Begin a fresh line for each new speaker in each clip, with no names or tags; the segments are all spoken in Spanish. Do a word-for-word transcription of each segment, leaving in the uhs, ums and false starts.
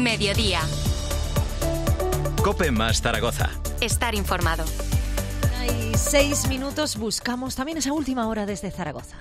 Mediodía.
COPE más Zaragoza.
Estar informado.
Hay seis minutos, buscamos también esa última hora desde Zaragoza.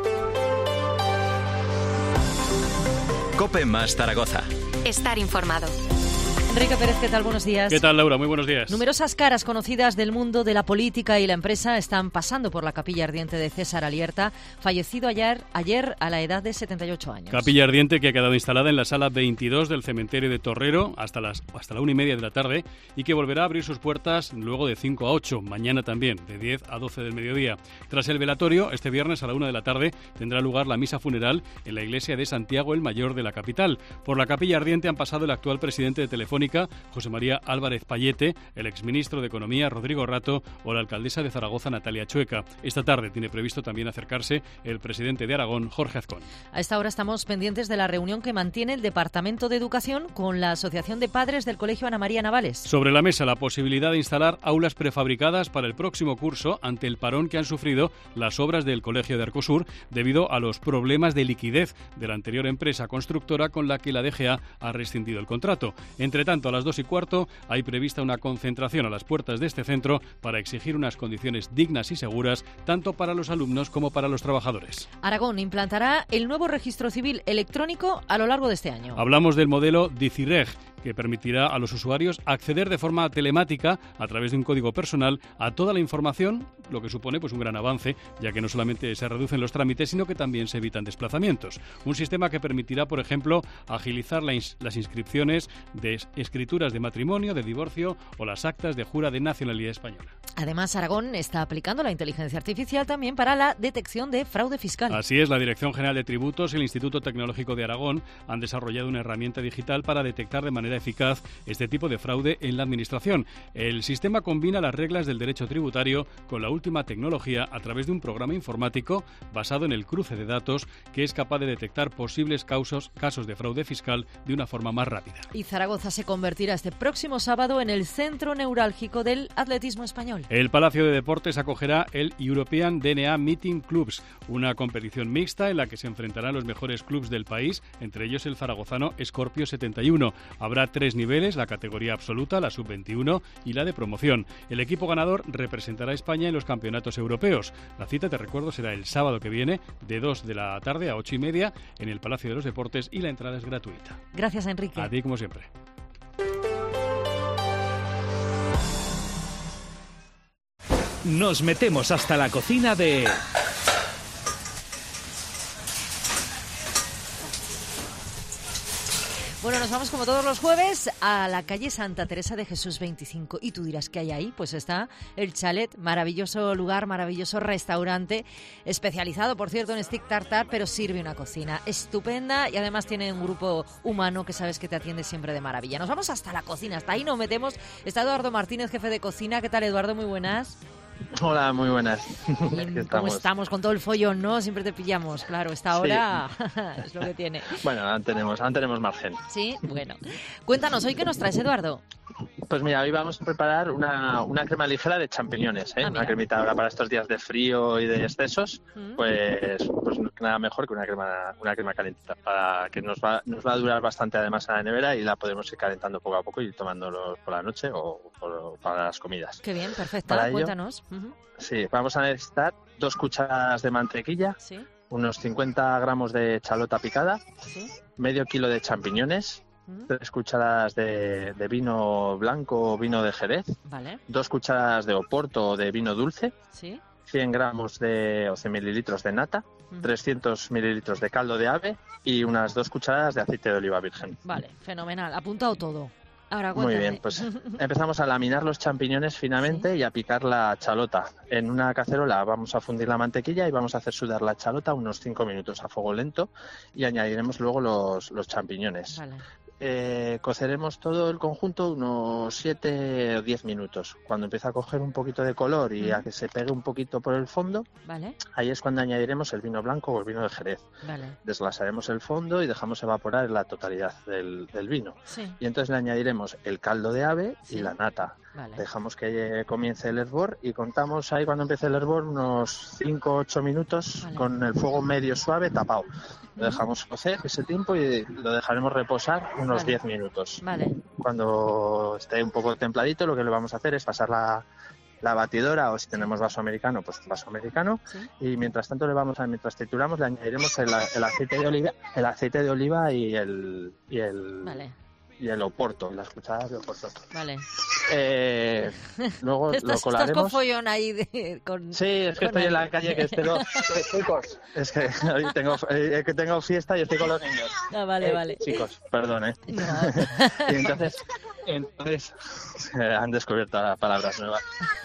COPE más Zaragoza.
Estar informado.
Enrique Pérez, ¿qué tal? Buenos días.
¿Qué tal, Laura? Muy buenos días.
Numerosas caras conocidas del mundo de la política y la empresa están pasando por la capilla ardiente de César Alierta, fallecido ayer, ayer a la edad de setenta y ocho años.
Capilla ardiente que ha quedado instalada en la sala veintidós del cementerio de Torrero hasta, las, hasta la una y media de la tarde y que volverá a abrir sus puertas luego de cinco a ocho, mañana también, de diez a doce del mediodía. Tras el velatorio, este viernes a la una de la tarde tendrá lugar la misa funeral en la iglesia de Santiago el Mayor de la capital. Por la capilla ardiente han pasado el actual presidente de Telefónica, José María Álvarez Payete, el exministro de Economía, Rodrigo Rato, o la alcaldesa de Zaragoza, Natalia Chueca. Esta tarde tiene previsto también acercarse el presidente de Aragón, Jorge Azcón.
A esta hora estamos pendientes de la reunión que mantiene el Departamento de Educación con la Asociación de Padres del Colegio Ana María Navales.
Sobre la mesa, la posibilidad de instalar aulas prefabricadas para el próximo curso ante el parón que han sufrido las obras del Colegio de Arcosur debido a los problemas de liquidez de la anterior empresa constructora con la que la D G A ha rescindido el contrato. Entre tanto, a las dos y cuarto hay prevista una concentración a las puertas de este centro para exigir unas condiciones dignas y seguras tanto para los alumnos como para los trabajadores.
Aragón implantará el nuevo registro civil electrónico a lo largo de este año.
Hablamos del modelo DICIREG, que permitirá a los usuarios acceder de forma telemática a través de un código personal a toda la información, lo que supone pues un gran avance, ya que no solamente se reducen los trámites, sino que también se evitan desplazamientos. Un sistema que permitirá, por ejemplo, agilizar la ins- las inscripciones de escrituras de matrimonio, de divorcio o las actas de jura de nacionalidad española.
Además, Aragón está aplicando la inteligencia artificial también para la detección de fraude fiscal.
Así es, la Dirección General de Tributos y el Instituto Tecnológico de Aragón han desarrollado una herramienta digital para detectar de manera eficaz este tipo de fraude en la Administración. El sistema combina las reglas del derecho tributario con la última tecnología a través de un programa informático basado en el cruce de datos que es capaz de detectar posibles casos, casos de fraude fiscal de una forma más rápida.
Y Zaragoza se convertirá este próximo sábado en el centro neurálgico del atletismo español.
El Palacio de Deportes acogerá el European D N A Meeting Clubs, una competición mixta en la que se enfrentarán los mejores clubs del país, entre ellos el zaragozano Scorpio setenta y uno. Habrá tres niveles, la categoría absoluta, la sub veintiuno y la de promoción. El equipo ganador representará a España en los campeonatos europeos. La cita, te recuerdo, será el sábado que viene, de dos de la tarde a ocho y media, en el Palacio de los Deportes, y la entrada es gratuita.
Gracias, Enrique.
A ti, como siempre.
Nos metemos hasta la cocina de...
Bueno, nos vamos como todos los jueves a la calle Santa Teresa de Jesús veinticinco. Y tú dirás, ¿qué hay ahí? Pues está el Chalet, maravilloso lugar, maravilloso restaurante, especializado, por cierto, en stick tartar, pero sirve una cocina estupenda y además tiene un grupo humano que sabes que te atiende siempre de maravilla. Nos vamos hasta la cocina, hasta ahí nos metemos. Está Eduardo Martínez, jefe de cocina. ¿Qué tal, Eduardo? Muy buenas.
Hola, muy buenas.
Bien, ¿cómo estamos? estamos? Con todo el follón, ¿no? Siempre te pillamos, claro, esta hora sí. Es lo que tiene.
Bueno, aún tenemos, aún tenemos margen.
Sí, bueno. Cuéntanos, ¿hoy qué nos traes, Eduardo?
Pues mira, hoy vamos a preparar una, una crema ligera de champiñones, ¿eh? Ah, una cremita ahora para estos días de frío y de excesos, mm. pues, pues nada mejor que una crema, una crema calentita, para que nos va, nos va a durar bastante además en la nevera y la podemos ir calentando poco a poco y tomándolos por la noche o, o para las comidas.
Qué bien, perfecto, cuéntanos. Uh-huh.
Sí, vamos a necesitar dos cucharadas de mantequilla, ¿sí? Unos cincuenta gramos de chalota picada, ¿sí? Medio kilo de champiñones, uh-huh. Tres cucharadas de, de vino blanco o vino de Jerez, vale. Dos cucharadas de oporto o de vino dulce, ¿sí? cien gramos de o cien mililitros de nata, uh-huh. trescientos mililitros de caldo de ave y unas dos cucharadas de aceite de oliva virgen.
Vale, fenomenal, apuntado todo. Ahora,
muy bien, pues empezamos a laminar los champiñones finamente, ¿sí? Y a picar la chalota. En una cacerola vamos a fundir la mantequilla y vamos a hacer sudar la chalota unos cinco minutos a fuego lento y añadiremos luego los, los champiñones. Vale. Eh, coceremos todo el conjunto unos siete o diez minutos. Cuando empieza a coger un poquito de color y mm. a que se pegue un poquito por el fondo, vale. Ahí es cuando añadiremos el vino blanco o el vino de Jerez. Vale. Desglasaremos el fondo y dejamos evaporar la totalidad del, del vino. Sí. Y entonces le añadiremos el caldo de ave, sí. Y la nata. Vale. Dejamos que comience el hervor y contamos ahí cuando empiece el hervor unos cinco o ocho minutos, vale. Con el fuego medio suave tapado. Lo dejamos cocer ese tiempo y lo dejaremos reposar unos unos diez minutos.
Vale.
Cuando esté un poco templadito, lo que le vamos a hacer es pasar la, la batidora, o si tenemos vaso americano, pues vaso americano. ¿Sí? Y mientras tanto le vamos a, mientras trituramos, le añadiremos el, el aceite de oliva, el aceite de oliva y el y el
vale.
y el oporto, las cucharadas de oporto.
Vale.
Eh, luego
estás,
lo colaremos.
Estás con follón ahí de, con,
sí, es que estoy ahí en la calle, que estoy los chicos. Es que hoy tengo, eh, que tengo fiesta y estoy con los niños.
Ah, vale,
eh,
vale.
Chicos, perdón, ¿eh?
No.
Y entonces, entonces eh, han descubierto palabras nuevas.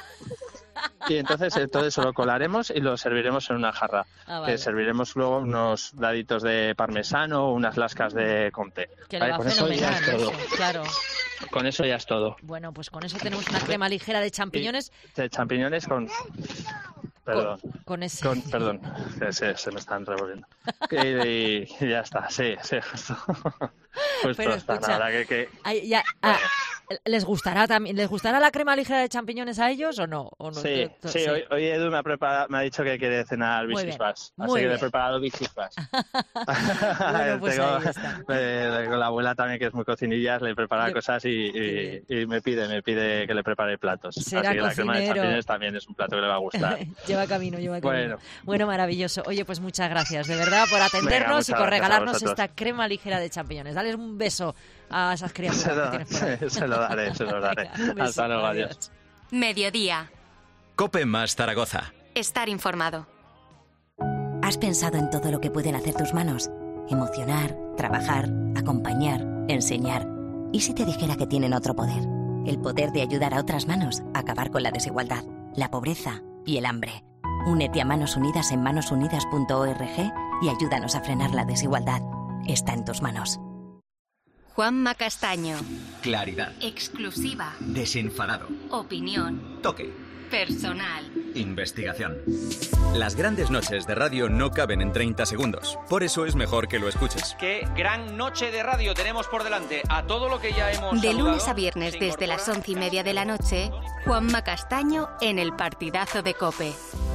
Y entonces eh, todo eso lo colaremos y lo serviremos en una jarra.
Ah, vale.
Que serviremos luego unos daditos de parmesano o unas lascas de comté.
Que
¿Vale?
le va
Con
fenomenal,
eso ya es todo.
eso, claro.
Con eso ya es todo.
Bueno, pues con eso tenemos una crema ligera de champiñones.
De champiñones con... Perdón.
Con, con ese.
Con, perdón, se, se me están revolviendo. Y, y, y ya está, sí, sí, justo. Justo
Pero
está,
escucha,
nada, que... que...
Ay, ya, ah, ¿les gustará también? ¿Les gustará la crema ligera de champiñones a ellos o no? ¿O no?
Sí,
Tú, tú,
sí,
sí.
Hoy, hoy Edu me ha, preparado, me ha dicho que quiere cenar bichifas, así
muy
que
bien.
le he preparado bichifas.
Bueno, pues
Tengo,
ahí está.
eh, con la abuela también, que es muy cocinillas, le prepara
Le...
cosas y, y, y me pide me pide que le prepare platos.
Será
así que
cocinero.
La crema de champiñones también es un plato que le va a gustar.
lleva camino, lleva camino.
Bueno.
bueno, maravilloso. Oye, pues muchas gracias, de verdad, por atendernos
Venga,
y por regalarnos
esta
crema ligera de champiñones. Dale un beso a esas criaturas
se, lo,
que tienes por ahí.
se lo daré, se lo daré.
Venga,
Hasta luego, adiós.
adiós.
Mediodía.
COPE más Zaragoza.
Estar informado.
¿Has pensado en todo lo que pueden hacer tus manos? Emocionar, trabajar, acompañar, enseñar. ¿Y si te dijera que tienen otro poder? El poder de ayudar a otras manos a acabar con la desigualdad, la pobreza y el hambre. Únete a Manos Unidas en manos unidas punto org y ayúdanos a frenar la desigualdad. Está en tus manos.
Juanma Castaño.
Claridad.
Exclusiva.
Desenfadado.
Opinión.
Toque.
Personal.
Investigación.
Las grandes noches de radio no caben en treinta segundos. Por eso es mejor que lo escuches.
Qué gran noche de radio tenemos por delante. A todo lo que ya hemos
De
saludado,
lunes a viernes desde las once y media de la noche, Juanma Castaño en el partidazo de COPE.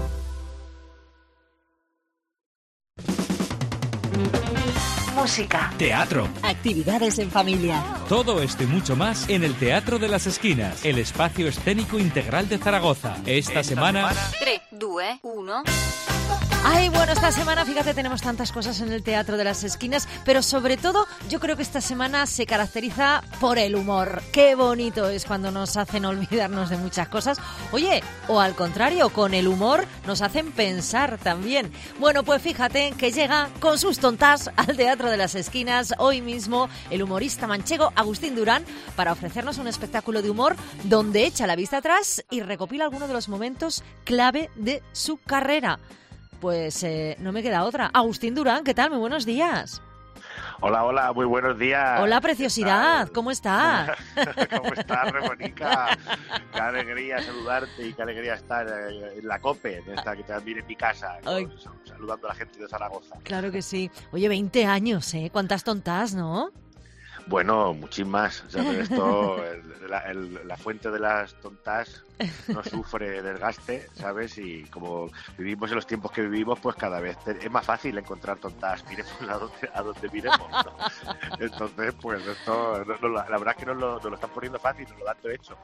Música,
Teatro.
actividades en familia.
Todo esto y mucho más en el Teatro de las Esquinas, el espacio escénico integral de Zaragoza. Esta, Esta semana...
tres, dos, uno...
Ay, bueno, esta semana, fíjate, tenemos tantas cosas en el Teatro de las Esquinas, pero sobre todo yo creo que esta semana se caracteriza por el humor. Qué bonito es cuando nos hacen olvidarnos de muchas cosas. Oye, o al contrario, con el humor nos hacen pensar también. Bueno, pues fíjate que llega con sus tontas al Teatro de las Esquinas hoy mismo el humorista manchego Agustín Durán para ofrecernos un espectáculo de humor donde echa la vista atrás y recopila algunos de los momentos clave de su carrera. Pues eh, no me queda otra. Agustín Durán, ¿qué tal? Muy buenos días.
Hola, hola, muy buenos días.
Hola, preciosidad, ¿cómo estás?
¿Cómo estás, Remonica? Qué alegría saludarte y qué alegría estar en la COPE, en esta que también en mi casa,
Ay.
saludando a la gente de Zaragoza.
Claro que sí. Oye, veinte años, ¿eh? ¿Cuántas tontas, no?
Bueno, muchísimas. O sea, pero esto, el, la, el, la fuente de las tontas no sufre desgaste, ¿sabes? Y como vivimos en los tiempos que vivimos, pues cada vez te, es más fácil encontrar tontas. Miremos a donde, a donde miremos, ¿no? Entonces, pues esto, no, no, la, la verdad es que nos lo, nos lo están poniendo fácil, nos lo dan todo hecho.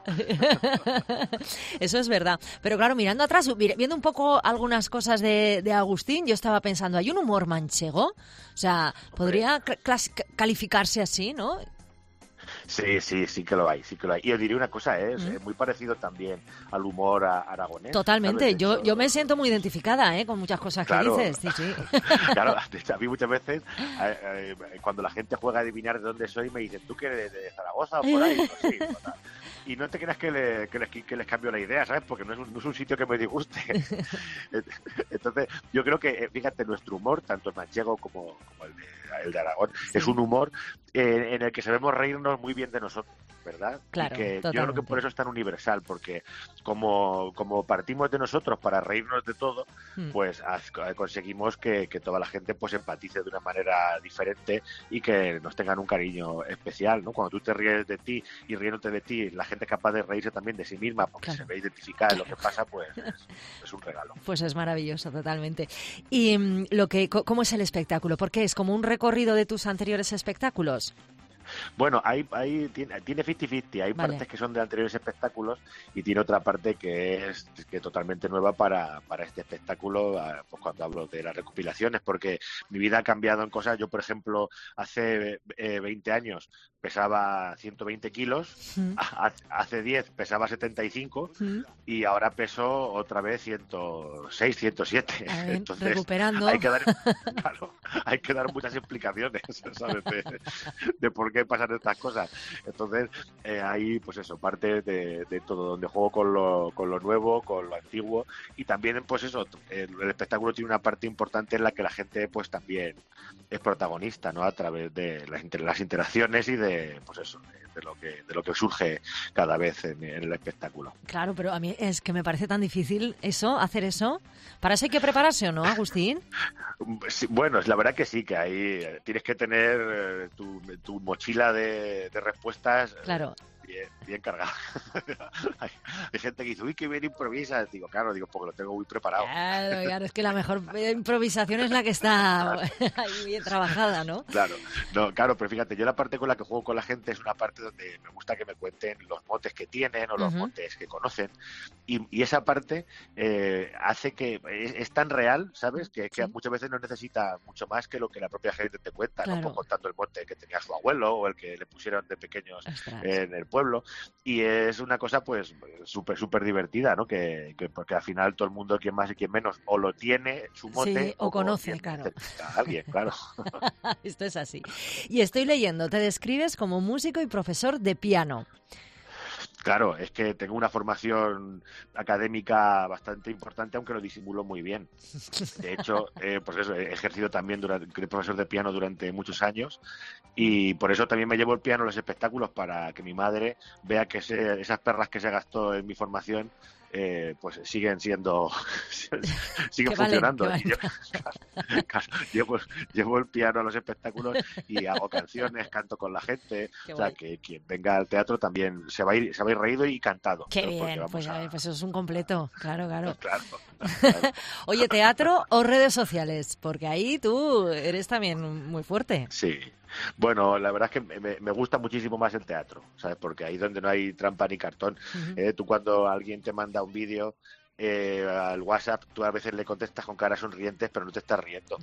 Eso es verdad. Pero claro, mirando atrás, viendo un poco algunas cosas de, de Agustín, yo estaba pensando, ¿hay un humor manchego? O sea, podría clas- calificarse así, ¿no?
Sí, sí, sí que lo hay, sí que lo hay. Y os diré una cosa, ¿eh? es mm. muy parecido también al humor a, aragonés.
Totalmente, yo, yo me siento muy identificada ¿eh? con muchas cosas
claro.
que dices. Sí, sí.
Claro, a mí muchas veces, eh, eh, cuando la gente juega a adivinar de dónde soy, me dicen, ¿tú que eres de Zaragoza o por ahí? Pues sí, pues, y no te creas que, le, que, les, que les cambio la idea, ¿sabes? Porque no es, un, no es un sitio que me disguste. Entonces, yo creo que, fíjate, nuestro humor, tanto el manchego como, como el, de, el de Aragón, sí. es un humor eh, en el que sabemos reírnos muy bien de nosotros, ¿verdad?
Claro,
y que
totalmente.
yo creo que por eso es tan universal, porque como, como partimos de nosotros para reírnos de todo, mm. pues as, conseguimos que, que toda la gente pues empatice de una manera diferente y que nos tengan un cariño especial, ¿no? Cuando tú te ríes de ti y riéndote de ti, la gente es capaz de reírse también de sí misma porque claro. se ve identificada en lo que pasa, pues es, es un regalo.
Pues es maravilloso, totalmente. ¿Y lo que cómo es el espectáculo? ¿Por qué es como un recorrido de tus anteriores espectáculos?
Bueno, hay, hay, tiene, tiene cincuenta cincuenta, hay vale. partes que son de anteriores espectáculos y tiene otra parte que es que totalmente nueva para, para este espectáculo, pues cuando hablo de las recopilaciones, porque mi vida ha cambiado en cosas. Yo, por ejemplo, hace eh, veinte años pesaba ciento veinte kilos, mm. hace diez pesaba setenta y cinco mm. y ahora peso otra vez ciento seis, ciento siete.
A ver,
entonces
recuperando.
Hay que dar, claro, hay que dar muchas explicaciones, ¿sabes? De, de por qué pasan estas cosas. Entonces, eh, ahí, pues eso, parte de, de todo, donde juego con lo, con lo nuevo, con lo antiguo, y también, pues eso, el, el espectáculo tiene una parte importante en la que la gente, pues también es protagonista, ¿no? A través de las, las interacciones y de, pues eso, de, de lo que de lo que surge cada vez en, en el espectáculo.
Claro, pero a mí es que me parece tan difícil eso, hacer eso. ¿Para eso hay que prepararse o no, Agustín?
Sí, bueno, es la verdad que sí, que ahí tienes que tener tu, tu mochila de, de respuestas.
Claro.
Bien, bien cargada. hay, hay gente que dice, uy, qué bien improvisas. Digo, claro, digo, porque lo tengo muy preparado.
Claro, claro, es que la mejor improvisación es la que está ahí bien trabajada, ¿no?
Claro, no, claro, pero fíjate, yo la parte con la que juego con la gente es una parte donde me gusta que me cuenten los motes que tienen o los uh-huh. motes que conocen. Y, y esa parte eh, hace que es, es tan real, ¿sabes? Que, que sí. muchas veces no necesita mucho más que lo que la propia gente te cuenta, claro. ¿no? Pues contando el mote que tenía su abuelo o el que le pusieron de pequeños eh, en el pueblo, y es una cosa pues súper súper divertida, ¿no? Que, que porque al final todo el mundo, quien más y quien menos, o lo tiene su mote
sí, o, o conoce, claro.
A alguien, claro.
Esto es así. Y estoy leyendo, te describes como músico y profesor de piano.
Claro, es que tengo una formación académica bastante importante, aunque lo disimulo muy bien. De hecho, eh, pues eso, he ejercido también durante, de profesor de piano durante muchos años y por eso también me llevo el piano a los espectáculos, para que mi madre vea que ese, esas perlas que se gastó en mi formación Eh, pues siguen siendo siguen funcionando.
Vale,
llevo, claro, llevo, llevo el piano a los espectáculos y hago canciones, canto con la gente. Qué o sea, que quien venga al teatro también se va a ir, se va a ir reído y cantado.
Qué ¿no? bien, pues, a... pues eso es un completo, claro, claro.
claro, claro.
Oye, ¿teatro o redes sociales? Porque ahí tú eres también muy fuerte.
Sí. Bueno, la verdad es que me, me gusta muchísimo más el teatro, ¿sabes? Porque ahí donde no hay trampa ni cartón. Uh-huh. Eh, tú cuando alguien te manda un vídeo eh, al WhatsApp, tú a veces le contestas con caras sonrientes, pero no te estás riendo.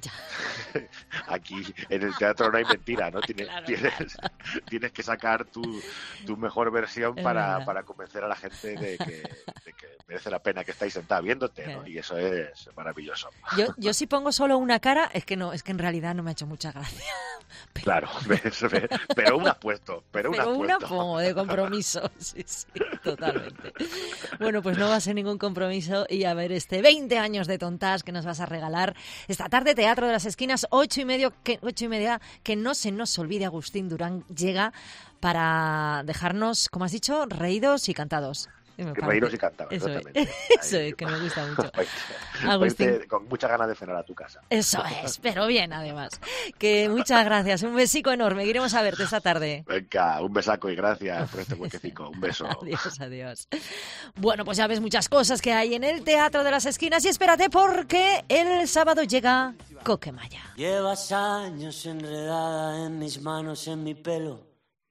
Aquí en el teatro no hay mentira, ¿no? Tienes, claro, tienes, claro. tienes que sacar tu, tu mejor versión para, para convencer a la gente de que, de que merece la pena que estáis sentada viéndote, ¿no? Y eso es maravilloso.
Yo, yo si pongo solo una cara, es que no, es que en realidad no me ha hecho mucha gracia.
Pero... Claro, pero una has puesto, pero una
pero
has
una
puesto.
pongo de compromiso, sí, sí, totalmente. Bueno, pues no va a ser ningún compromiso y a ver este veinte años de tontas que nos vas a regalar esta tarde. Teatro de las Esquinas, ocho y medio, que, ocho y media, que no se nos olvide, Agustín Durán llega para dejarnos, como has dicho, reídos y cantados.
Reíros y cantados,
eso
exactamente.
Es, eso es, que me gusta mucho.
Agustín, con muchas ganas de cenar a tu casa.
Eso es, pero bien además. Que muchas gracias, un besico enorme. Iremos a verte esta tarde.
Venga, un besaco y gracias por este huequecico. Un beso.
Adiós, adiós. Bueno, pues ya ves muchas cosas que hay en el Teatro de las Esquinas y espérate porque el sábado llega Coquemaya.
Llevas años enredada en mis manos, en mi pelo,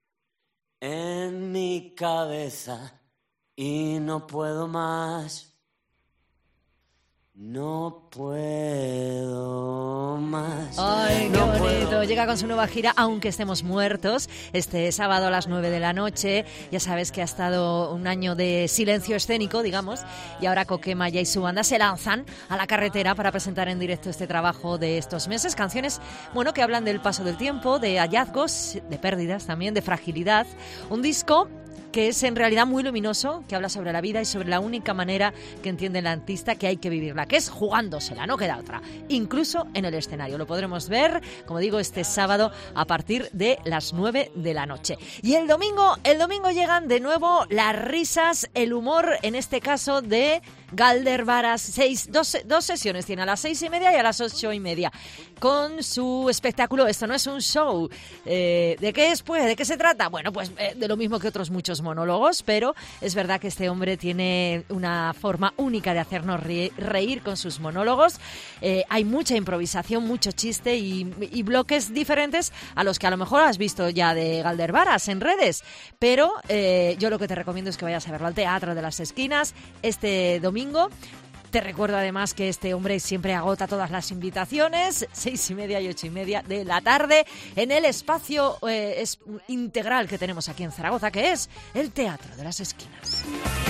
en mi cabeza. Y no puedo más, no puedo más.
¡Ay, qué
no
bonito!
Puedo.
Llega con su nueva gira, Aunque estemos muertos, este sábado a las nueve de la noche. Ya sabes que ha estado un año de silencio escénico, digamos, y ahora Coquemaya y su banda se lanzan a la carretera para presentar en directo este trabajo de estos meses. Canciones, bueno, que hablan del paso del tiempo, de hallazgos, de pérdidas también, de fragilidad. Un disco que es en realidad muy luminoso, que habla sobre la vida y sobre la única manera que entiende el artista que hay que vivirla, que es jugándosela, no queda otra, incluso en el escenario. Lo podremos ver, como digo, este sábado a partir de las nueve de la noche. Y el domingo, el domingo llegan de nuevo las risas, el humor, en este caso de Galdervaras, seis, dos, dos sesiones tiene, a las seis y media y a las ocho y media, con su espectáculo Esto no es un show. Eh, ¿De qué es, pues? ¿De qué se trata? Bueno, pues eh, de lo mismo que otros muchos monólogos, pero es verdad que este hombre tiene una forma única de hacernos re- reír con sus monólogos. Eh, hay mucha improvisación, mucho chiste y, y bloques diferentes a los que a lo mejor has visto ya de Galdervaras en redes, pero eh, yo lo que te recomiendo es que vayas a verlo al Teatro de las Esquinas este domingo. Te recuerdo además que este hombre siempre agota todas las invitaciones, seis y media y ocho y media de la tarde, en el espacio eh, es, integral que tenemos aquí en Zaragoza, que es el Teatro de las Esquinas.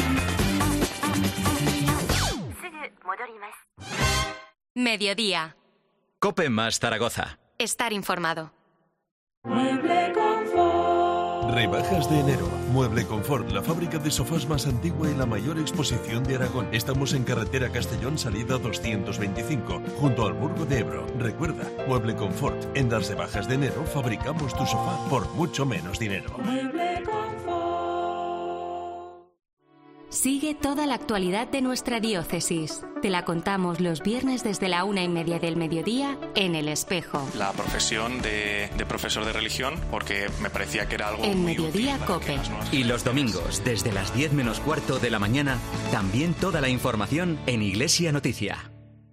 Mediodía.
COPE más Zaragoza.
Estar informado.
Mueble Confort. Rebajas de enero. Mueble Confort, la fábrica de sofás más antigua y la mayor exposición de Aragón. Estamos en carretera Castellón, salida doscientos veinticinco, junto al Burgo de Ebro. Recuerda, Mueble Confort. En las rebajas de enero fabricamos tu sofá por mucho menos dinero. Mueble Confort.
Sigue toda la actualidad de nuestra diócesis. Te la contamos los viernes desde la una y media del mediodía en El Espejo.
La profesión de, de profesor de religión, porque me parecía que era algo
en
muy
Mediodía
útil
COPE.
Y los domingos, desde las diez menos cuarto de la mañana, también toda la información en Iglesia Noticia.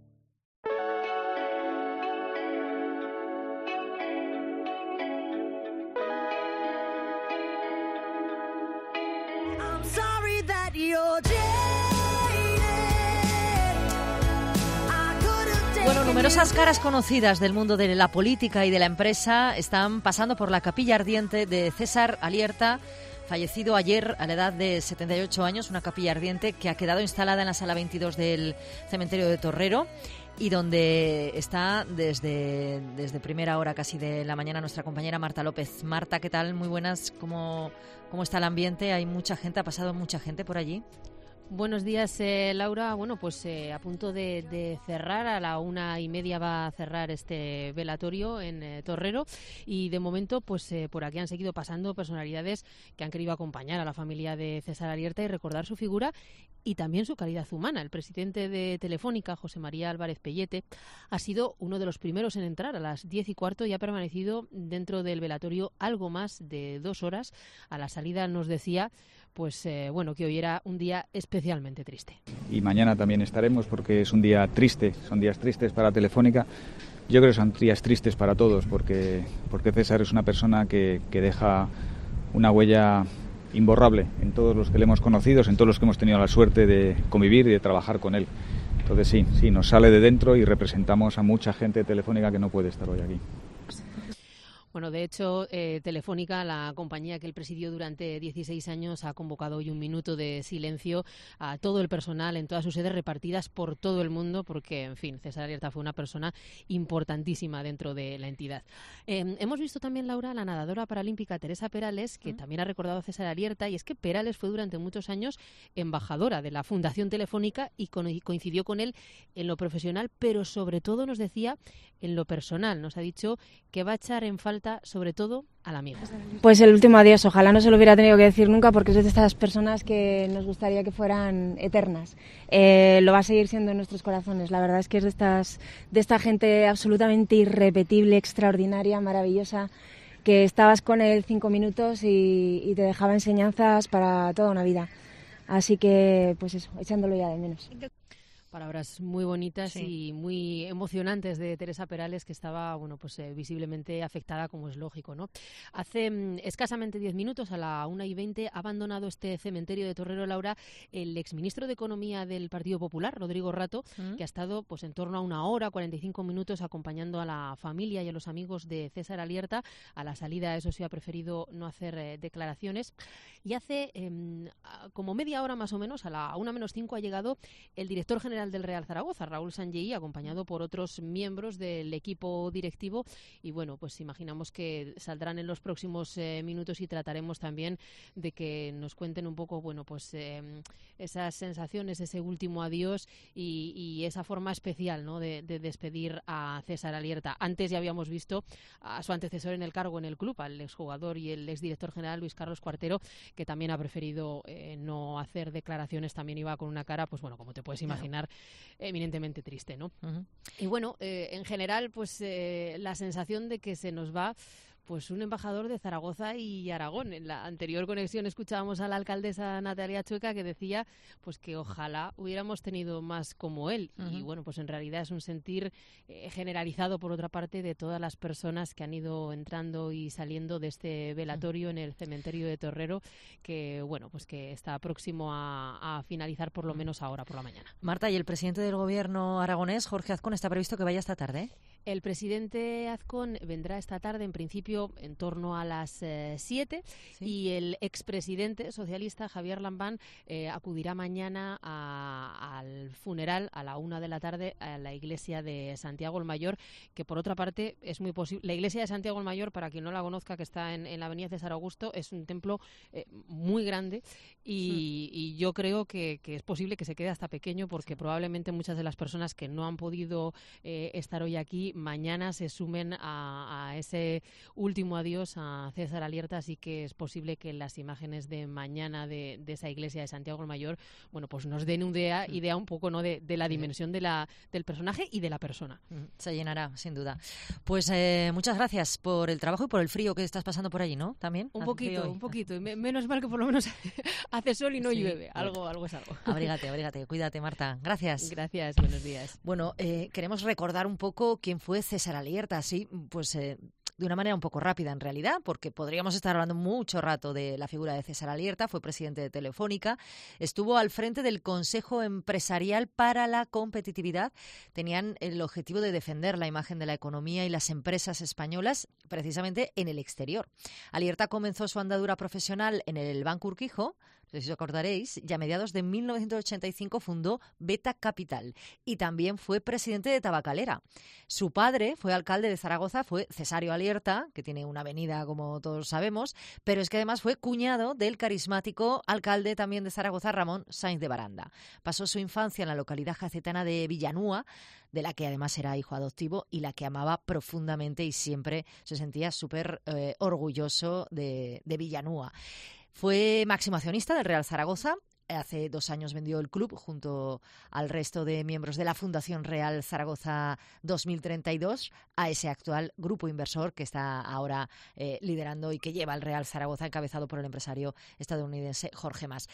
Bueno, numerosas caras conocidas del mundo de la política y de la empresa están pasando por la capilla ardiente de César Alierta, fallecido ayer a la edad de setenta y ocho años, una capilla ardiente que ha quedado instalada en la sala veintidós del cementerio de Torrero y donde está desde, desde primera hora casi de la mañana nuestra compañera Marta López. Marta, ¿qué tal? Muy buenas. ¿Cómo, cómo está el ambiente? ¿Hay mucha gente? ¿Ha pasado mucha gente por allí?
Buenos días, eh, Laura. Bueno, pues eh, a punto de, de cerrar, a la una y media va a cerrar este velatorio en eh, Torrero y de momento pues eh, por aquí han seguido pasando personalidades que han querido acompañar a la familia de César Alierta y recordar su figura y también su calidad humana. El presidente de Telefónica, José María Álvarez Pellete, ha sido uno de los primeros en entrar a las diez y cuarto y ha permanecido dentro del velatorio algo más de dos horas. A la salida nos decía pues eh, bueno, que hoy era un día especialmente triste.
Y mañana también estaremos porque es un día triste, son días tristes para Telefónica. Yo creo que son días tristes para todos porque, porque César es una persona que, que deja una huella imborrable en todos los que le hemos conocido, en todos los que hemos tenido la suerte de convivir y de trabajar con él. Entonces sí, sí, nos sale de dentro y representamos a mucha gente de Telefónica que no puede estar hoy aquí.
Bueno, de hecho, eh, Telefónica, la compañía que él presidió durante dieciséis años, ha convocado hoy un minuto de silencio a todo el personal en todas sus sedes repartidas por todo el mundo, porque, en fin, César Alierta fue una persona importantísima dentro de la entidad. Eh, hemos visto también, Laura, la nadadora paralímpica Teresa Perales, que ¿Mm? también ha recordado a César Alierta, y es que Perales fue durante muchos años embajadora de la Fundación Telefónica y con, y coincidió con él en lo profesional, pero sobre todo nos decía en lo personal. Nos ha dicho que va a echar en falta sobre todo al amigo.
Pues el último adiós, ojalá no se lo hubiera tenido que decir nunca porque es de estas personas que nos gustaría que fueran eternas. Eh, lo va a seguir siendo en nuestros corazones. La verdad es que es de estas de esta gente absolutamente irrepetible, extraordinaria, maravillosa, que estabas con él cinco minutos y, y te dejaba enseñanzas para toda una vida. Así que, pues eso, echándolo ya de menos.
Palabras muy bonitas
Sí.
y muy emocionantes de Teresa Perales, que estaba, bueno, pues eh, visiblemente afectada, como es lógico, ¿no? Hace mm, escasamente diez minutos, a la una y veinte, ha abandonado este cementerio de Torrero, Laura, el exministro de Economía del Partido Popular, Rodrigo Rato, ¿Mm? que ha estado pues en torno a una hora, cuarenta y cinco minutos, acompañando a la familia y a los amigos de César Alierta. A la salida, eso sí, ha preferido no hacer eh, declaraciones. Y hace eh, como media hora más o menos, a la una menos cinco, ha llegado el director general general del Real Zaragoza, Raúl Sanllehy, acompañado por otros miembros del equipo directivo. Y bueno, pues imaginamos que saldrán en los próximos eh, minutos y trataremos también de que nos cuenten un poco, bueno, pues eh, esas sensaciones, ese último adiós y, y esa forma especial, ¿no?, de, de despedir a César Alierta. Antes ya habíamos visto a su antecesor en el cargo en el club, al exjugador y el exdirector general Luis Carlos Cuartero, que también ha preferido eh, no hacer declaraciones. También iba con una cara, pues bueno, como te puedes imaginar, claro, eminentemente triste, ¿no? Uh-huh. Y bueno, eh, en general, pues eh, la sensación de que se nos va pues un embajador de Zaragoza y Aragón. En la anterior conexión escuchábamos a la alcaldesa Natalia Chueca, que decía pues que ojalá hubiéramos tenido más como él. Uh-huh. Y bueno, pues en realidad es un sentir eh, generalizado, por otra parte, de todas las personas que han ido entrando y saliendo de este velatorio uh-huh. en el cementerio de Torrero, que bueno, pues que está próximo a, a finalizar, por lo uh-huh. menos ahora por la mañana.
Marta, ¿y el presidente del gobierno aragonés, Jorge Azcón, está previsto que vaya esta tarde?
El presidente Azcón vendrá esta tarde, en principio, en torno a las siete, eh, ¿sí? Y el expresidente socialista, Javier Lambán, eh, acudirá mañana a, al funeral a la una de la tarde a la iglesia de Santiago el Mayor, que por otra parte es muy posible. La iglesia de Santiago el Mayor, para quien no la conozca, que está en, en la avenida César Augusto, es un templo eh, muy grande y, sí. y yo creo que, que es posible que se quede hasta pequeño, porque sí. probablemente muchas de las personas que no han podido eh, estar hoy aquí mañana se sumen a, a ese último adiós a César Alierta, así que es posible que las imágenes de mañana de, de esa iglesia de Santiago el Mayor, bueno, pues nos den una idea, idea un poco, ¿no?, de, de la dimensión de la, del personaje y de la persona.
Se llenará, sin duda. Pues eh, muchas gracias por el trabajo y por el frío que estás pasando por allí, ¿no? También.
Un poquito, un poquito. Menos mal que por lo menos hace sol y no sí. llueve. Algo, algo es algo.
Abrígate, abrígate. Cuídate, Marta. Gracias.
Gracias, buenos días.
Bueno, eh, queremos recordar un poco quién fue César Alierta, así, pues eh, de una manera un poco rápida en realidad, porque podríamos estar hablando mucho rato de la figura de César Alierta. Fue presidente de Telefónica, estuvo al frente del Consejo Empresarial para la Competitividad. Tenían el objetivo de defender la imagen de la economía y las empresas españolas precisamente en el exterior. Alierta comenzó su andadura profesional en el Banco Urquijo, no sé si os acordaréis, y a mediados de mil novecientos ochenta y cinco fundó Beta Capital y también fue presidente de Tabacalera. Su padre fue alcalde de Zaragoza, fue Cesario Alierta, que tiene una avenida como todos sabemos, pero es que además fue cuñado del carismático alcalde también de Zaragoza, Ramón Sainz de Baranda. Pasó su infancia en la localidad jacetana de Villanúa, de la que además era hijo adoptivo y la que amaba profundamente y siempre se sentía súper eh, orgulloso de, de Villanúa. Fue máximo accionista del Real Zaragoza. Hace dos años vendió el club junto al resto de miembros de la Fundación Real Zaragoza dos mil treinta y dos a ese actual grupo inversor que está ahora eh, liderando y que lleva el Real Zaragoza, encabezado por el empresario estadounidense Jorge Mas.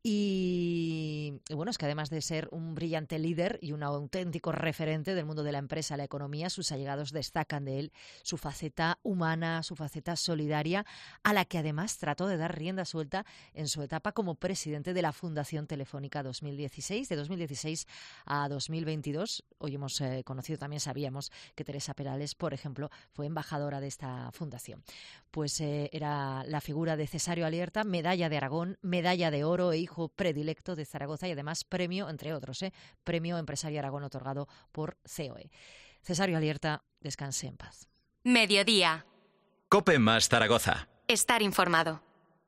Y, y bueno, es que además de ser un brillante líder y un auténtico referente del mundo de la empresa, la economía, sus allegados destacan de él su faceta humana, su faceta solidaria, a la que además trató de dar rienda suelta en su etapa como presidente de la Fundación Fundación Telefónica dos mil dieciséis. De dos mil dieciséis a dos mil veintidós, hoy hemos eh, conocido, también sabíamos que Teresa Perales, por ejemplo, fue embajadora de esta fundación. Pues eh, era la figura de Cesario Alierta, medalla de Aragón, medalla de oro e hijo predilecto de Zaragoza y además premio, entre otros, eh, premio Empresario Aragón otorgado por C O E. Cesario Alierta, descanse en paz.
Mediodía.
COPE más Zaragoza.
Estar informado.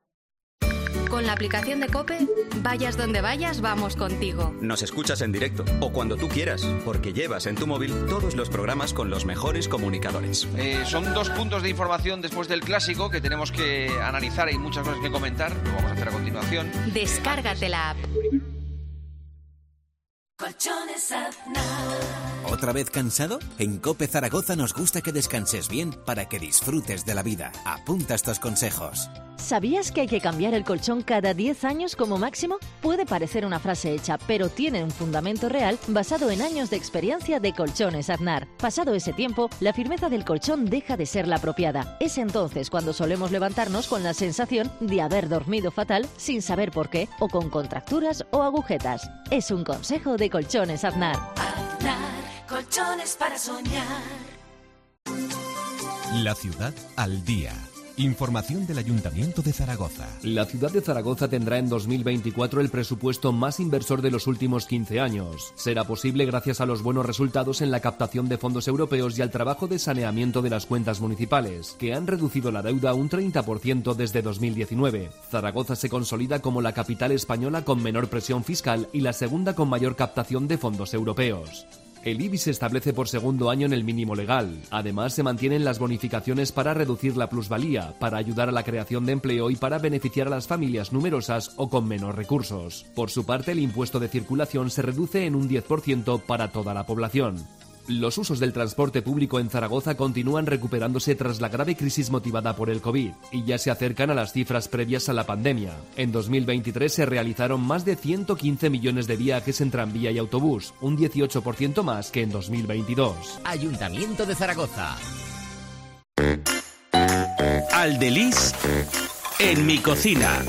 Con la aplicación de COPE, vayas donde vayas, vamos contigo.
Nos escuchas en directo o cuando tú quieras, porque llevas en tu móvil todos los programas con los mejores comunicadores.
Eh, son dos puntos de información después del clásico que tenemos que analizar. Hay muchas cosas que comentar, lo vamos a hacer a continuación.
Descárgate la app.
Colchones Aznar. ¿Otra vez cansado? En COPE Zaragoza nos gusta que descanses bien para que disfrutes de la vida. Apunta estos consejos.
¿Sabías que hay que cambiar el colchón cada diez años como máximo? Puede parecer una frase hecha, pero tiene un fundamento real basado en años de experiencia de Colchones Aznar. Pasado ese tiempo, la firmeza del colchón deja de ser la apropiada. Es entonces cuando solemos levantarnos con la sensación de haber dormido fatal sin saber por qué, o con contracturas o agujetas. Es un consejo de Colchones Aznar.
Aznar, colchones para soñar.
La ciudad al día. Información del Ayuntamiento de Zaragoza.
La ciudad de Zaragoza tendrá en dos mil veinticuatro el presupuesto más inversor de los últimos quince años. Será posible gracias a los buenos resultados en la captación de fondos europeos y al trabajo de saneamiento de las cuentas municipales, que han reducido la deuda un treinta por ciento desde dos mil diecinueve. Zaragoza se consolida como la capital española con menor presión fiscal y la segunda con mayor captación de fondos europeos. El I B I se establece por segundo año en el mínimo legal. Además, se mantienen las bonificaciones para reducir la plusvalía, para ayudar a la creación de empleo y para beneficiar a las familias numerosas o con menos recursos. Por su parte, el impuesto de circulación se reduce en un diez por ciento para toda la población. Los usos del transporte público en Zaragoza continúan recuperándose tras la grave crisis motivada por el COVID y ya se acercan a las cifras previas a la pandemia. En dos mil veintitrés se realizaron más de ciento quince millones de viajes en tranvía y autobús, un dieciocho por ciento más que en dos mil veintidós.
Ayuntamiento de Zaragoza.
Aldeliz en mi cocina.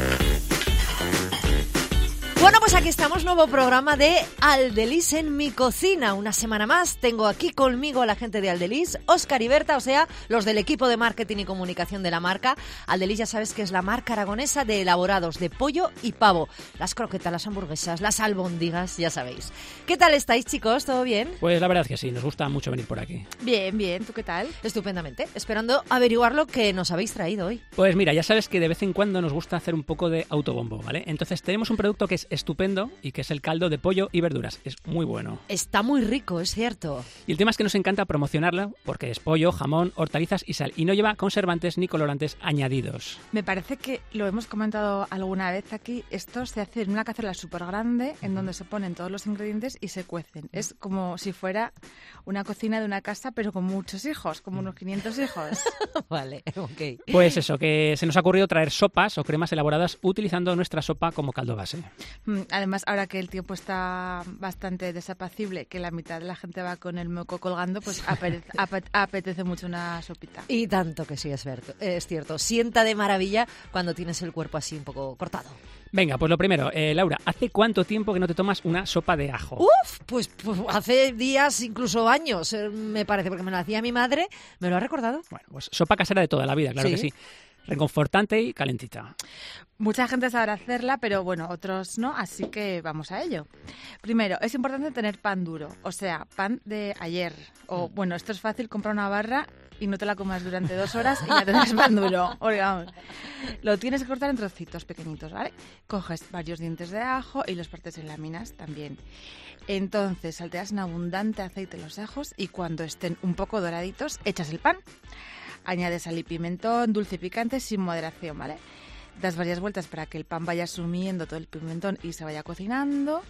Bueno, pues aquí estamos, nuevo programa de Aldeliz en mi cocina. Una semana más tengo aquí conmigo a la gente de Aldeliz, Óscar y Berta, o sea, los del equipo de marketing y comunicación de la marca. Aldeliz ya sabes que es la marca aragonesa de elaborados de pollo y pavo. Las croquetas, las hamburguesas, las albóndigas, ya sabéis. ¿Qué tal estáis, chicos? ¿Todo bien?
Pues la verdad es que sí, nos gusta mucho venir por aquí.
Bien, bien. ¿Tú qué tal? Estupendamente. Esperando averiguar lo que nos habéis traído hoy.
Pues mira, ya sabes que de vez en cuando nos gusta hacer un poco de autobombo, ¿vale? Entonces tenemos un producto que es estupendo y que es el caldo de pollo y verduras. Es muy bueno.
Está muy rico, es cierto.
Y el tema es que nos encanta promocionarlo porque es pollo, jamón, hortalizas y sal y no lleva conservantes ni colorantes añadidos.
Me parece que lo hemos comentado alguna vez aquí. Esto se hace en una cacerola súper grande en donde se ponen todos los ingredientes y se cuecen. Es como si fuera una cocina de una casa pero con muchos hijos, como unos quinientos hijos.
Vale, ok.
Pues eso, que se nos ha ocurrido traer sopas o cremas elaboradas utilizando nuestra sopa como caldo base.
Además, ahora que el tiempo está bastante desapacible, que la mitad de la gente va con el moco colgando, pues apetece, apetece mucho una sopita.
Y tanto que sí, es cierto, es cierto. Sienta de maravilla cuando tienes el cuerpo así un poco cortado.
Venga, pues lo primero, eh, Laura, ¿hace cuánto tiempo que no te tomas una sopa de ajo?
Uf, pues, pues hace días, incluso años, eh, me parece, porque me lo hacía mi madre, me lo ha recordado.
Bueno, pues sopa casera de toda la vida, claro
¿Sí?
que sí. Reconfortante y calentita.
Mucha gente sabrá hacerla, pero bueno, otros no, así que vamos a ello. Primero, es importante tener pan duro, o sea, pan de ayer. O bueno, esto es fácil, compra una barra y no te la comas durante dos horas y ya tendrás pan duro. Porque, vamos, lo tienes que cortar en trocitos pequeñitos, ¿vale? Coges varios dientes de ajo y los partes en láminas también. Entonces, salteas en abundante aceite los ajos y cuando estén un poco doraditos, echas el pan. Añades sal y pimentón, dulce y picante sin moderación, ¿vale? Das varias vueltas para que el pan vaya sumiendo todo el pimentón y se vaya cocinando.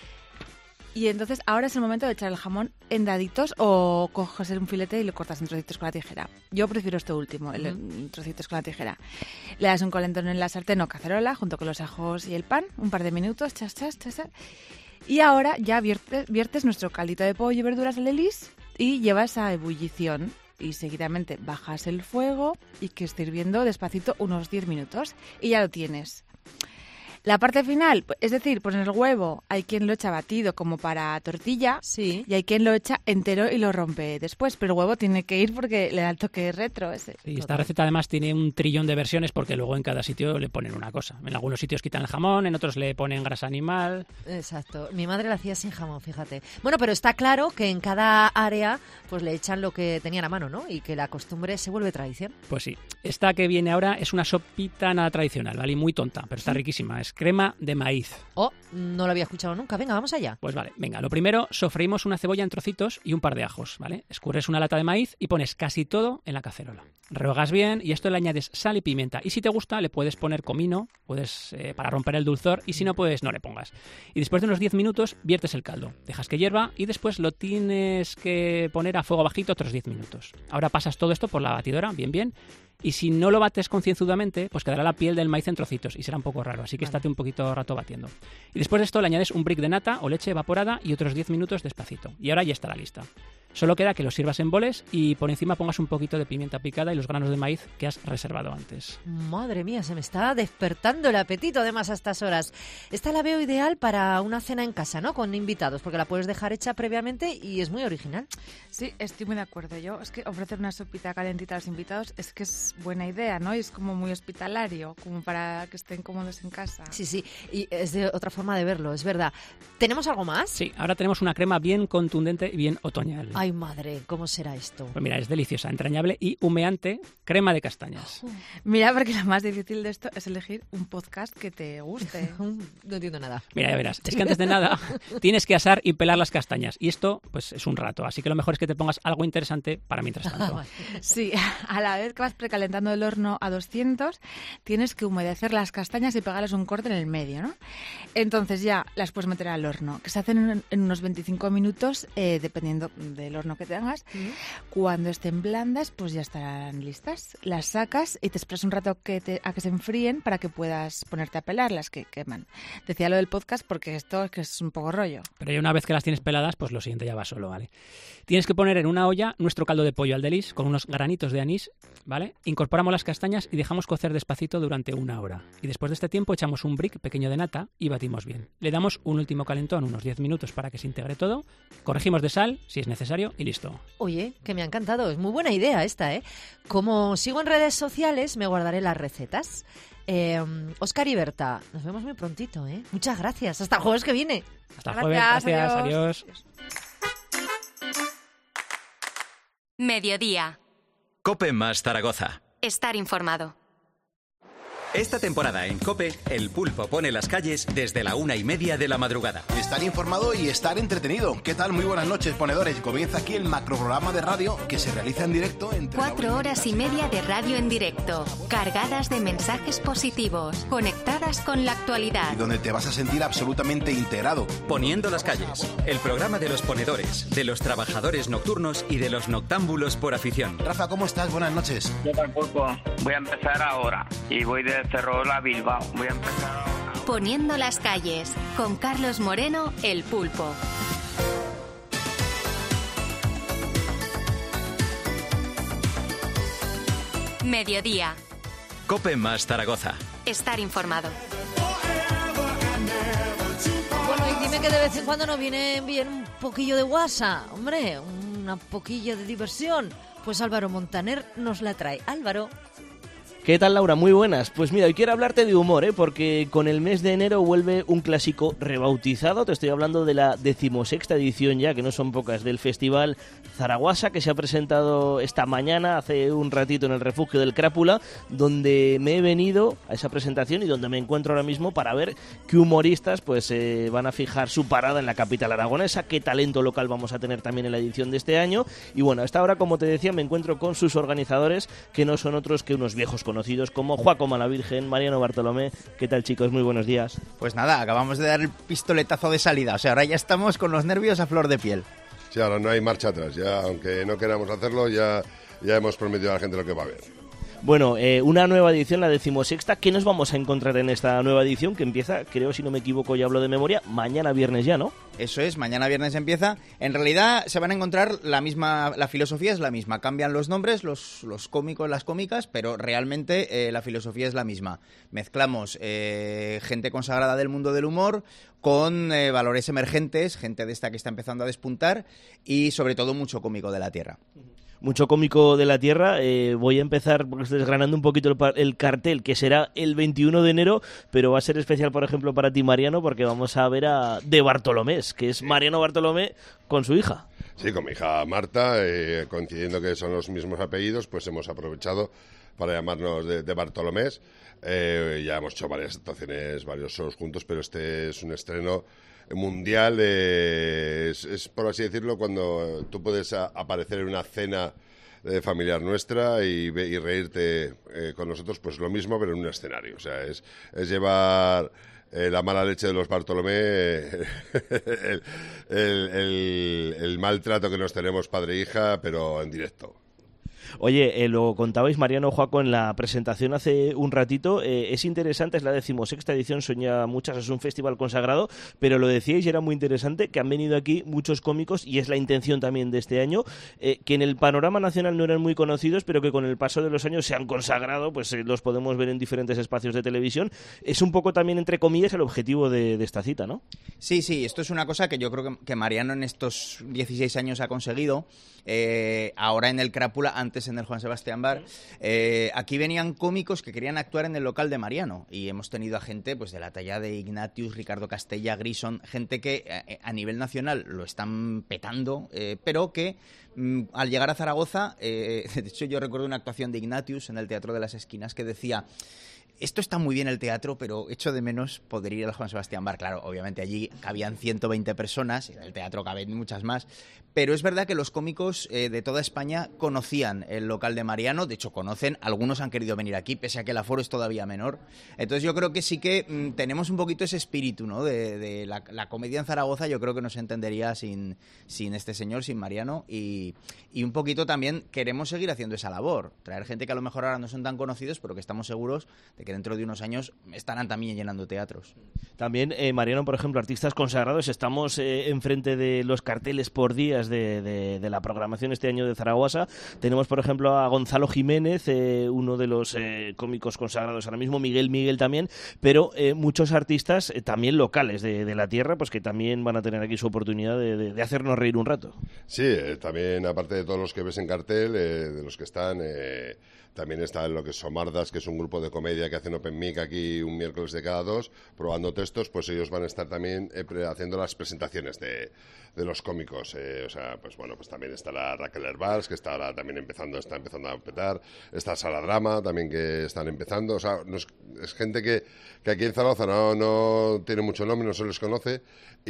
Y entonces ahora es el momento de echar el jamón en daditos o coges un filete y lo cortas en trocitos con la tijera. Yo prefiero esto último, el uh-huh. trocitos con la tijera. Le das un calentón en la sartén o cacerola junto con los ajos y el pan, un par de minutos, chas, chas, chas, chas. Y ahora ya viertes, viertes nuestro caldito de pollo y verduras al Aldeliz y llevas a ebullición. Y seguidamente bajas el fuego y que esté hirviendo despacito unos diez minutos y ya lo tienes. La parte final, es decir, pues en el huevo hay quien lo echa batido como para tortilla
sí.
y hay quien lo echa entero y lo rompe después, pero el huevo tiene que ir porque le da el toque retro ese.
Sí, esta receta además tiene un trillón de versiones porque luego en cada sitio le ponen una cosa. En algunos sitios quitan el jamón, en otros le ponen grasa animal.
Exacto. Mi madre la hacía sin jamón, fíjate. Bueno, pero está claro que en cada área pues le echan lo que tenían a mano, ¿no? Y que la costumbre se vuelve tradición.
Pues sí. Esta que viene ahora es una sopita nada tradicional, ¿vale? Y muy tonta, pero está riquísima. Es crema de maíz.
Oh, no lo había escuchado nunca. Venga, vamos allá.
Pues vale, venga. Lo primero, sofreímos una cebolla en trocitos y un par de ajos, ¿vale? Escurres una lata de maíz y pones casi todo en la cacerola. Rehogas bien y esto le añades sal y pimienta. Y si te gusta, le puedes poner comino, puedes eh, para romper el dulzor, y si no, pues no le pongas. Y después de unos diez minutos, viertes el caldo. Dejas que hierva y después lo tienes que poner a fuego bajito otros diez minutos. Ahora pasas todo esto por la batidora, bien, bien. Y si no lo bates concienzudamente, pues quedará la piel del maíz en trocitos y será un poco raro, así que vale. Estate un poquito rato batiendo. Y después de esto le añades un brick de nata o leche evaporada y otros diez minutos despacito. Y ahora ya estará lista. Solo queda que lo sirvas en boles y por encima pongas un poquito de pimienta picada y los granos de maíz que has reservado antes.
Madre mía, se me está despertando el apetito además a estas horas. Esta la veo ideal para una cena en casa, ¿no? Con invitados, porque la puedes dejar hecha previamente y es muy original.
Sí, estoy muy de acuerdo. Yo es que ofrecer una sopita calentita a los invitados es que es es buena idea, ¿no? Y es como muy hospitalario, como para que estén cómodos en casa.
Sí, sí, y es de otra forma de verlo, es verdad. ¿Tenemos algo más?
Sí, ahora tenemos una crema bien contundente y bien otoñal.
Ay, madre, ¿cómo será esto?
Pues mira, es deliciosa, entrañable y humeante, crema de castañas.
Mira, porque lo más difícil de esto es elegir un podcast que te guste.
No entiendo nada.
Mira, ya verás, es que antes de nada tienes que asar y pelar las castañas, y esto pues es un rato, así que lo mejor es que te pongas algo interesante para mientras tanto.
Sí, a la vez que vas precalentando el horno a doscientos, tienes que humedecer las castañas y pegarles un corte en el medio, ¿no? Entonces ya las puedes meter al horno, que se hacen en, en unos veinticinco minutos, eh, dependiendo del horno que tengas. Mm. Cuando estén blandas, pues ya estarán listas. Las sacas y te esperas un rato que te, a que se enfríen para que puedas ponerte a pelar las que queman. Decía lo del podcast porque esto es que es un poco rollo.
Pero ya una vez que las tienes peladas, pues lo siguiente ya va solo, ¿vale? Tienes que poner en una olla nuestro caldo de pollo al delis con unos granitos de anís, ¿vale? Incorporamos las castañas y dejamos cocer despacito durante una hora. Y después de este tiempo echamos un brick pequeño de nata y batimos bien. Le damos un último calentón, unos diez minutos para que se integre todo. Corregimos de sal, si es necesario, y listo.
Oye, que me ha encantado. Es muy buena idea esta, ¿eh? Como sigo en redes sociales, me guardaré las recetas. Eh, Óscar y Berta, nos vemos muy prontito, ¿eh? Muchas gracias. Hasta el jueves que viene.
Hasta el jueves. Gracias. Adiós. adiós.
Mediodía.
COPE más Zaragoza.
Estar informado.
Esta temporada en COPE, El Pulpo pone las calles desde la una y media de la madrugada.
Estar informado y estar entretenido. ¿Qué tal? Muy buenas noches, ponedores. Comienza aquí el macroprograma de radio que se realiza en directo entre
Cuatro horas y media de radio en directo, cargadas de mensajes positivos, conectadas con la actualidad.
Y donde te vas a sentir absolutamente integrado.
Poniendo las calles, el programa de los ponedores, de los trabajadores nocturnos y de los noctámbulos por afición.
Rafa, ¿cómo estás? Buenas noches.
¿Qué tal, Pulpo? Voy a empezar ahora y voy de Cerro a Bilbao. Voy a empezar ahora.
Poniendo las calles, con Carlos Moreno, El Pulpo. Mediodía.
COPE más Zaragoza.
Estar informado.
Bueno, y dime que de vez en cuando nos viene bien un poquillo de guasa, hombre, una poquillo de diversión. Pues Álvaro Montaner nos la trae. Álvaro.
¿Qué tal, Laura? Muy buenas. Pues mira, hoy quiero hablarte de humor, ¿eh? Porque con el mes de enero vuelve un clásico rebautizado. Te estoy hablando de la decimosexta edición ya, que no son pocas, del Festival Zaragoza, que se ha presentado esta mañana, hace un ratito, en el Refugio del Crápula, donde me he venido a esa presentación y donde me encuentro ahora mismo para ver qué humoristas pues eh, van a fijar su parada en la capital aragonesa, qué talento local vamos a tener también en la edición de este año. Y bueno, a esta hora, como te decía, me encuentro con sus organizadores, que no son otros que unos viejos conocidos como Juaco Malavirgen, Mariano Bartolomé. ¿Qué tal, chicos? Muy buenos días.
Pues nada, acabamos de dar el pistoletazo de salida, o sea, ahora ya estamos con los nervios a flor de piel.
Sí, ahora no hay marcha atrás, ya aunque no queramos hacerlo, ya, ya hemos prometido a la gente lo que va a ver.
Bueno, eh, una nueva edición, la decimosexta. ¿Qué nos vamos a encontrar en esta nueva edición? Que empieza, creo, si no me equivoco, ya hablo de memoria, mañana viernes ya, ¿no?
Eso es, mañana viernes empieza. En realidad se van a encontrar la misma, la filosofía es la misma. Cambian los nombres, los, los cómicos, las cómicas, pero realmente eh, la filosofía es la misma. Mezclamos eh, gente consagrada del mundo del humor con eh, valores emergentes, gente de esta que está empezando a despuntar y sobre todo mucho cómico de la tierra.
Mucho cómico de la tierra. Eh, voy a empezar pues, desgranando un poquito el, el cartel, que será el veintiuno de enero, pero va a ser especial, por ejemplo, para ti, Mariano, porque vamos a ver a De Bartolomés, que es Mariano Bartolomé con su hija.
Sí, con mi hija Marta, eh, coincidiendo que son los mismos apellidos, pues hemos aprovechado para llamarnos de, de Bartolomés. Eh, ya hemos hecho varias actuaciones, varios shows juntos, pero este es un estreno mundial. Eh, es, es, por así decirlo, cuando tú puedes a, aparecer en una cena eh, familiar nuestra y, y reírte eh, con nosotros, pues lo mismo, pero en un escenario. O sea, es, es llevar eh, la mala leche de los Bartolomé, eh, el, el, el, el maltrato que nos tenemos padre e hija, pero en directo.
Oye, eh, lo contabais, Mariano, Joaco, en la presentación hace un ratito. Eh, es interesante, es la decimosexta edición, Soña Muchas, es un festival consagrado, pero lo decíais y era muy interesante que han venido aquí muchos cómicos, y es la intención también de este año, eh, que en el panorama nacional no eran muy conocidos, pero que con el paso de los años se han consagrado, pues eh, los podemos ver en diferentes espacios de televisión. Es un poco también, entre comillas, el objetivo de, de esta cita, ¿no?
Sí, sí, esto es una cosa que yo creo que, que Mariano en estos dieciséis años ha conseguido. Eh, ahora en el Crápula, antes antes en el Juan Sebastián Bar, eh, aquí venían cómicos que querían actuar en el local de Mariano y hemos tenido a gente pues de la talla de Ignatius, Ricardo Castella, Grison, gente que eh, a nivel nacional lo están petando, eh, pero que mm, al llegar a Zaragoza, eh, de hecho yo recuerdo una actuación de Ignatius en el Teatro de las Esquinas que decía: esto está muy bien el teatro, pero echo de menos poder ir al Juan Sebastián Bar. Claro, obviamente allí cabían ciento veinte personas, y en el teatro caben muchas más, pero es verdad que los cómicos eh, de toda España conocían el local de Mariano, de hecho conocen, algunos han querido venir aquí, pese a que el aforo es todavía menor. Entonces yo creo que sí que mmm, tenemos un poquito ese espíritu, ¿no? De, de la, la comedia en Zaragoza, yo creo que no se entendería sin, sin este señor, sin Mariano, y, y un poquito también queremos seguir haciendo esa labor, traer gente que a lo mejor ahora no son tan conocidos, pero que estamos seguros de que dentro de unos años estarán también llenando teatros.
También, eh, Mariano, por ejemplo, artistas consagrados, estamos eh, enfrente de los carteles por días de, de, de la programación este año de Zaragoza. Tenemos, por ejemplo, a Gonzalo Jiménez, eh, uno de los eh, cómicos consagrados ahora mismo, Miguel Miguel también, pero eh, muchos artistas eh, también locales de, de la tierra, pues que también van a tener aquí su oportunidad de, de, de hacernos reír un rato.
Sí, eh, también, aparte de todos los que ves en cartel, eh, de los que están... Eh... También está lo que es Somardas, que es un grupo de comedia que hacen Open Mic aquí un miércoles de cada dos, probando textos, pues ellos van a estar también eh, haciendo las presentaciones de, de los cómicos. Eh, o sea, pues bueno, pues también está la Raquel Herbals, que está ahora también empezando, está empezando a petar. Está Sala Drama, también que están empezando. O sea, no es, es gente que, que aquí en Zaragoza no, no tiene mucho nombre, no se les conoce,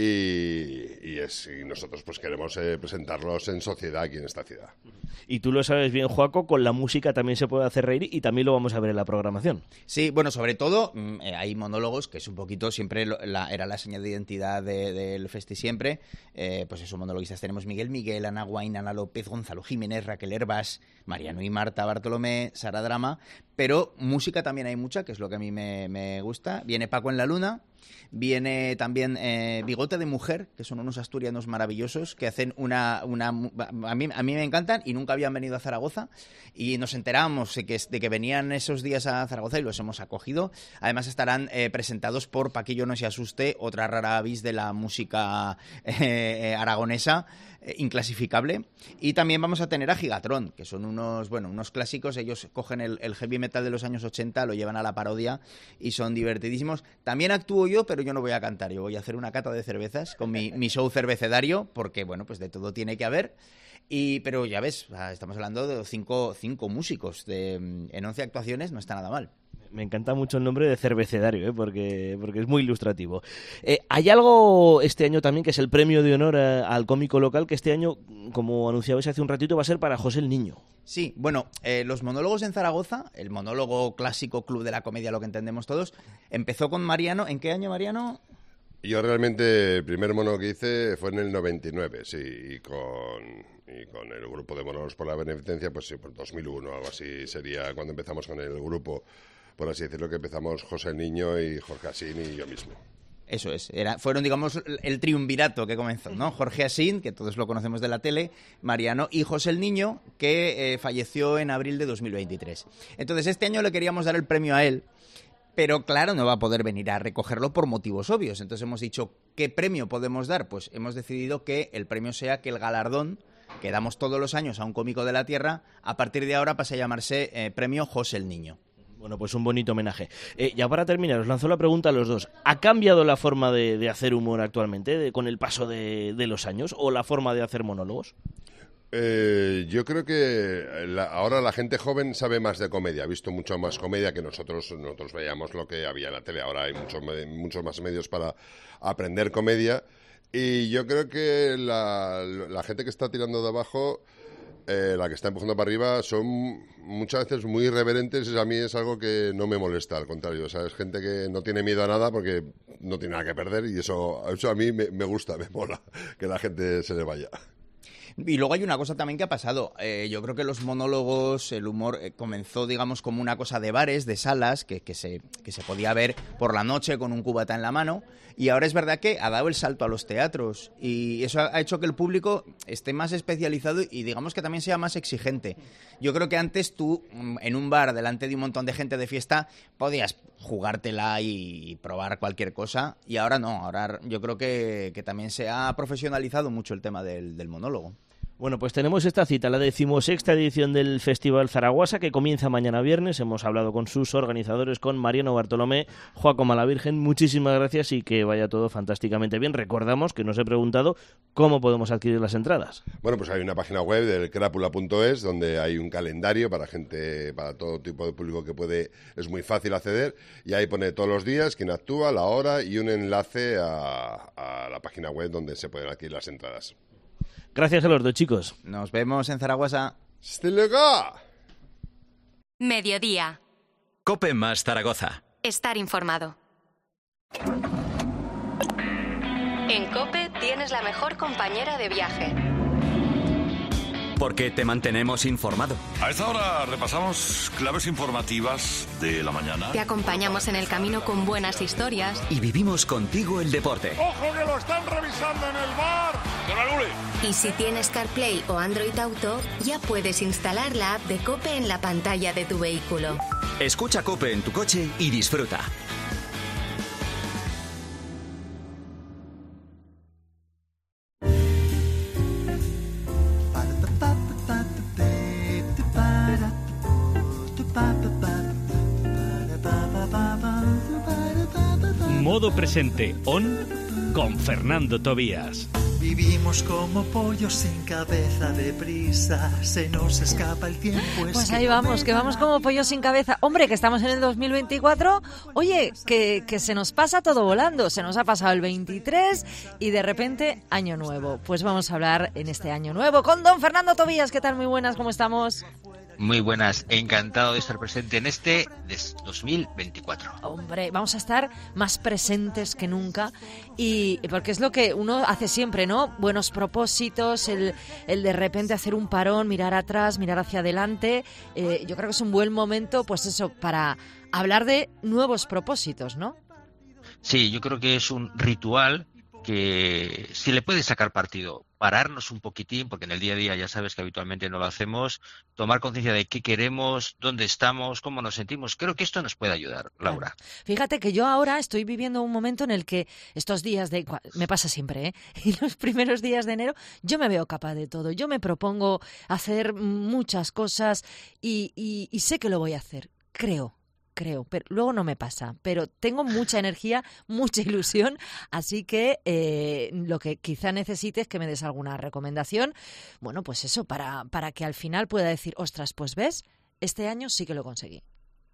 y, y, es, y nosotros pues queremos eh, presentarlos en sociedad aquí en esta ciudad.
Y tú lo sabes bien, Joaco, con la música también se puede hacer reír y también lo vamos a ver en la programación.
Sí, bueno, sobre todo mmm, eh, hay monólogos, que es un poquito siempre lo, la, era la señal de identidad de, del Festi siempre. Eh, pues esos monologuistas tenemos Miguel Miguel, Ana Guain, Ana López, Gonzalo Jiménez, Raquel Herbas, Mariano y Marta Bartolomé, Sara Drama, pero música también hay mucha, que es lo que a mí me, me gusta. Viene Paco en la Luna, viene también eh, Bigote de Mujer, que son unos asturianos maravillosos que hacen una... una a, mí, a mí me encantan y nunca habían venido a Zaragoza y nos enteramos de que, de que venían esos días a Zaragoza y los hemos acogido. Además estarán eh, presentados por Paquillo No Se Asuste, otra rara avis de la música eh, aragonesa, eh, inclasificable. Y también vamos a tener a Gigatron, que son unos, bueno, unos clásicos. Ellos cogen el, el heavy metal de los años ochenta, lo llevan a la parodia y son divertidísimos. También actúo yo, pero yo no voy a cantar. Yo voy a hacer una cata de cervezas con mi, mi show cervecedario, porque, bueno, pues de todo tiene que haber. Y, pero ya ves, estamos hablando de cinco, cinco músicos de, en once actuaciones, no está nada mal.
Me encanta mucho el nombre de cervecedario, ¿eh? porque, porque es muy ilustrativo. Eh, hay algo este año también que es el premio de honor a, al cómico local, que este año, como anunciabais hace un ratito, va a ser para José el Niño.
Sí, bueno, eh, los monólogos en Zaragoza, el monólogo clásico Club de la Comedia, lo que entendemos todos, empezó con Mariano. ¿En qué año, Mariano?
Yo realmente el primer monólogo que hice fue en el noventa y nueve, sí, y con, y con el grupo de monólogos por la beneficencia, pues sí, por dos mil uno, algo así sería cuando empezamos con el grupo, por así decirlo, que empezamos José el Niño y Jorge Asín y yo mismo.
Eso es, era, fueron, digamos, el triunvirato que comenzó, ¿no? Jorge Asín, que todos lo conocemos de la tele, Mariano y José el Niño, que eh, falleció en abril de dos mil veintitrés. Entonces, este año le queríamos dar el premio a él, pero claro, no va a poder venir a recogerlo por motivos obvios. Entonces hemos dicho, ¿qué premio podemos dar? Pues hemos decidido que el premio sea que el galardón que damos todos los años a un cómico de la tierra, a partir de ahora pase a llamarse eh, Premio José el Niño.
Bueno, pues un bonito homenaje. Eh, ya para terminar, os lanzo la pregunta a los dos. ¿Ha cambiado la forma de, de hacer humor actualmente de, con el paso de, de los años o la forma de hacer monólogos?
Eh, yo creo que la, ahora la gente joven sabe más de comedia, ha visto mucho más comedia que nosotros. Nosotros veíamos lo que había en la tele, ahora hay mucho, muchos más medios para aprender comedia. Y yo creo que la, la gente que está tirando de abajo, eh, la que está empujando para arriba, son muchas veces muy irreverentes. A mí es algo que no me molesta, al contrario. O sea, es gente que no tiene miedo a nada porque no tiene nada que perder y eso, eso a mí me, me gusta, me mola, que la gente se le vaya.
Y luego hay una cosa también que ha pasado. Eh, yo creo que los monólogos, el humor, eh, comenzó, digamos, como una cosa de bares, de salas, que, que, se, que se podía ver por la noche con un cubata en la mano. Y ahora es verdad que ha dado el salto a los teatros. Y eso ha hecho que el público esté más especializado y, digamos, que también sea más exigente. Yo creo que antes tú, en un bar, delante de un montón de gente de fiesta, podías jugártela y probar cualquier cosa. Y ahora no. Ahora yo creo que, que también se ha profesionalizado mucho el tema del, del monólogo.
Bueno, pues tenemos esta cita, la decimosexta edición del Festival Zaragoza, que comienza mañana viernes. Hemos hablado con sus organizadores, con Mariano Bartolomé, Joaco Malavirgen. Muchísimas gracias y que vaya todo fantásticamente bien. Recordamos que nos he preguntado cómo podemos adquirir las entradas.
Bueno, pues hay una página web del crápula punto es donde hay un calendario para gente, para todo tipo de público que puede, es muy fácil acceder, y ahí pone todos los días quién actúa, la hora y un enlace a, a la página web donde se pueden adquirir las entradas.
Gracias a los dos, chicos.
Nos vemos en Zaragoza.
¡Hasta luego!
Mediodía.
COPE más Zaragoza.
Estar informado. En COPE tienes la mejor compañera de viaje.
Porque te mantenemos informado.
A esta hora repasamos claves informativas de la mañana.
Te acompañamos en el camino con buenas historias.
Y vivimos contigo el deporte.
¡Ojo que lo están revisando en el bar! ¡Don Alule!
Y si tienes CarPlay o Android Auto, ya puedes instalar la app de COPE en la pantalla de tu vehículo.
Escucha COPE en tu coche y disfruta.
Modo presente on con Fernando Tobías.
Vivimos como pollos sin cabeza, deprisa, se nos escapa el tiempo.
Pues ahí vamos, que vamos como pollos sin cabeza. Hombre, que estamos en el dos mil veinticuatro, oye, que, que se nos pasa todo volando, se nos ha pasado el veintitrés y de repente año nuevo. Pues vamos a hablar en este año nuevo con don Fernando Tobías. ¿Qué tal? Muy buenas, ¿cómo estamos?
Muy buenas, encantado de estar presente en este dos mil veinticuatro.
Hombre, vamos a estar más presentes que nunca y porque es lo que uno hace siempre, ¿no? Buenos propósitos, el, el de repente hacer un parón, mirar atrás, mirar hacia adelante. Eh, yo creo que es un buen momento, pues eso, para hablar de nuevos propósitos, ¿no?
Sí, yo creo que es un ritual que si le puedes sacar partido, pararnos un poquitín, porque en el día a día ya sabes que habitualmente no lo hacemos, tomar conciencia de qué queremos, dónde estamos, cómo nos sentimos. Creo que esto nos puede ayudar, Laura.
Claro. Fíjate que yo ahora estoy viviendo un momento en el que estos días de... Me pasa siempre, ¿eh? Y los primeros días de enero yo me veo capaz de todo. Yo me propongo hacer muchas cosas y, y, y sé que lo voy a hacer, creo. Creo, pero luego no me pasa, pero tengo mucha energía, mucha ilusión, así que eh, lo que quizá necesites es que me des alguna recomendación, bueno, pues eso, para, para que al final pueda decir, ostras, pues ves, este año sí que lo conseguí.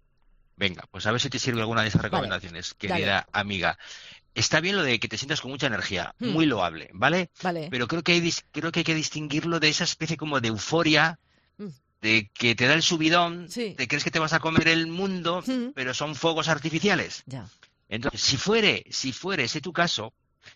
Venga, pues a ver si te sirve alguna de esas recomendaciones, vale, querida dale. amiga. Está bien lo de que te sientas con mucha energía, hmm. muy loable, ¿vale?
Vale.
Pero creo que hay, creo que hay que distinguirlo de esa especie como de euforia, hmm. de que te da el subidón, sí. te crees que te vas a comer el mundo, mm. pero son fuegos artificiales.
Ya.
Entonces, si fuere, si fuere ese tu caso,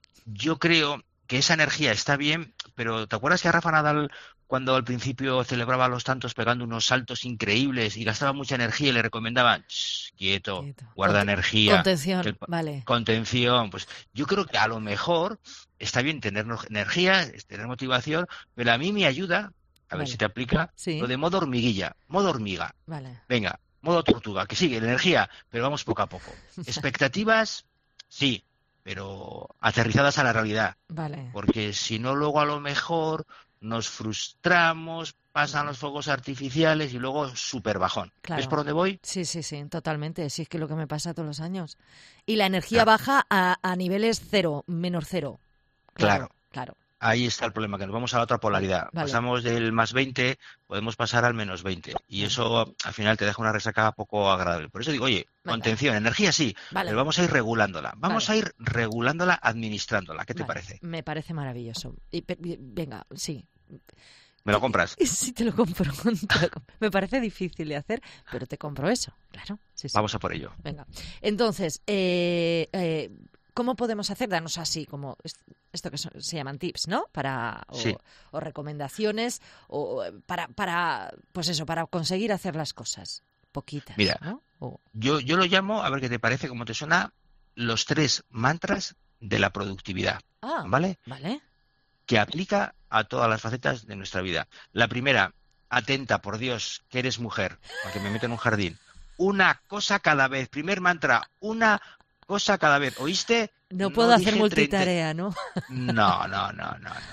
yo creo que esa energía está bien, pero ¿te acuerdas que a Rafa Nadal, cuando al principio celebraba los tantos pegando unos saltos increíbles y gastaba mucha energía y le recomendaban, quieto, quieto, guarda Cont- energía.
Contención,
el,
vale.
Contención, pues yo creo que a lo mejor está bien tener energía, tener motivación, pero a mí me ayuda, a ver vale. si te aplica, sí. lo de modo hormiguilla, modo hormiga.
Vale.
Venga, modo tortuga, que sigue, la energía, pero vamos poco a poco. Expectativas, sí, pero aterrizadas a la realidad.
Vale.
Porque si no, luego a lo mejor nos frustramos, pasan los fuegos artificiales y luego súper bajón.
Claro.
¿Ves por dónde voy?
Sí, sí, sí, totalmente. Sí, es que lo que me pasa todos los años. Y la energía claro. baja a, a niveles cero, menos cero.
Claro.
Claro. claro.
Ahí está el problema, que nos vamos a la otra polaridad. Vale. Pasamos del más veinte, podemos pasar al menos veinte. Y eso al final te deja una resaca poco agradable. Por eso digo, oye, vale. contención, energía sí, vale. pero vamos a ir regulándola. Vamos vale. a ir regulándola, administrándola. ¿Qué te vale. parece?
Me parece maravilloso. Y, venga, sí.
¿Me lo compras?
Sí, te lo compro. Te lo compro. Me parece difícil de hacer, pero te compro eso, claro. Sí, sí.
Vamos a por ello.
Venga. Entonces, eh, eh, ¿cómo podemos hacer? Danos así, como esto que son, se llaman tips, ¿no? Para o,
sí.
o recomendaciones, o para, para, pues eso, para conseguir hacer las cosas. Poquitas,
Mira,
¿no? O...
yo, yo lo llamo, a ver qué te parece, cómo te suena, los tres mantras de la productividad.
Ah,
¿vale?
Vale.
Que aplica a todas las facetas de nuestra vida. La primera, atenta, por Dios, que eres mujer, aunque me meto en un jardín. Una cosa cada vez. Primer mantra, una cosa cada vez. ¿Oíste?
No puedo no hacer multitarea, treinta... ¿no?
No, no, no, no, no.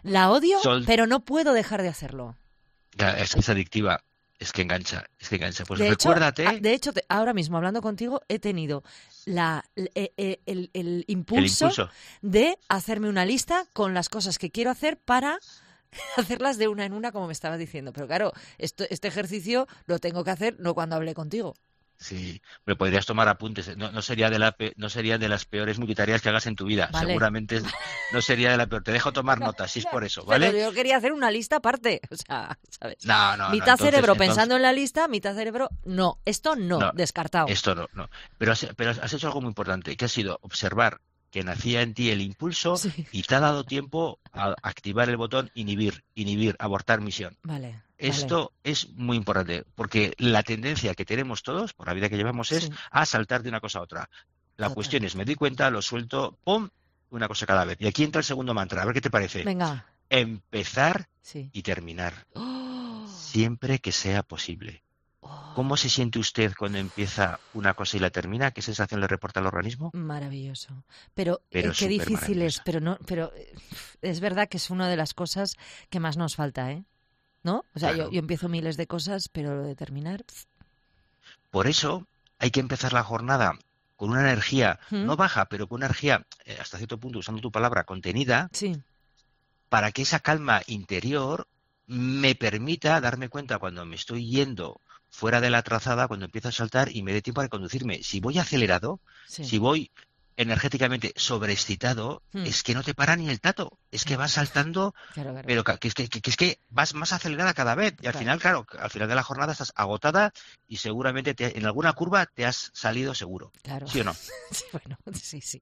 La odio,
Sol-
pero no puedo dejar de hacerlo.
Ya, es que es adictiva, es que engancha, es que engancha. Pues
de
recuérdate...
Hecho, de hecho, te- ahora mismo hablando contigo he tenido la, el, el- el- el impulso
El impulso.
de hacerme una lista con las cosas que quiero hacer para hacerlas de una en una, como me estabas diciendo. Pero claro, esto, este ejercicio lo tengo que hacer no cuando hablé contigo.
Sí, me podrías tomar apuntes. No, no sería de la pe- no sería de las peores multitareas que hagas en tu vida.
Vale.
Seguramente no sería de la peor. Te dejo tomar notas, si es por eso, ¿vale?
Pero yo quería hacer una lista aparte. O sea, ¿sabes?
No, no, no,
mitad
entonces-
cerebro
entonces-
pensando en la lista, mitad cerebro no. Esto no,
No,
descartado.
Esto no, no. Pero has, pero has hecho algo muy importante, que ha sido observar que nacía en ti el impulso y te ha dado tiempo a activar el botón inhibir, inhibir, abortar misión.
Vale.
Esto es muy importante, porque la tendencia que tenemos todos, por la vida que llevamos, es
Sí.
a saltar de una cosa a otra. La
Total.
cuestión es, me doy cuenta, lo suelto, ¡pum!, una cosa cada vez. Y aquí entra el segundo mantra, a ver qué te parece.
Venga.
Empezar
Sí.
y terminar,
¡Oh!
siempre que sea posible. ¿Cómo se siente usted cuando empieza una cosa y la termina? ¿Qué sensación le reporta al organismo?
Maravilloso. Pero,
Pero
eh, qué
súper
difícil es, pero no, pero eh, es verdad que es una de las cosas que más nos falta, ¿eh? ¿No? O sea,
Claro.
yo, yo empiezo miles de cosas, pero lo de terminar. pf,
Por eso hay que empezar la jornada con una energía,
¿Mm?
no baja, pero con una energía, eh, hasta cierto punto, usando tu palabra, contenida,
Sí.
para que esa calma interior me permita darme cuenta cuando me estoy yendo fuera de la trazada, cuando empiezo a saltar y me dé tiempo a conducirme. Si voy acelerado,
Sí.
si voy energéticamente sobreexcitado,
Hmm.
es que no te para ni el tato, es que vas saltando,
Claro, claro.
pero ca- que es que, que- que es que vas más acelerada cada vez y al
Claro.
final, claro, al final de la jornada estás agotada y seguramente te- en alguna curva te has salido seguro.
Claro.
¿Sí o no?
Sí, bueno, sí, sí.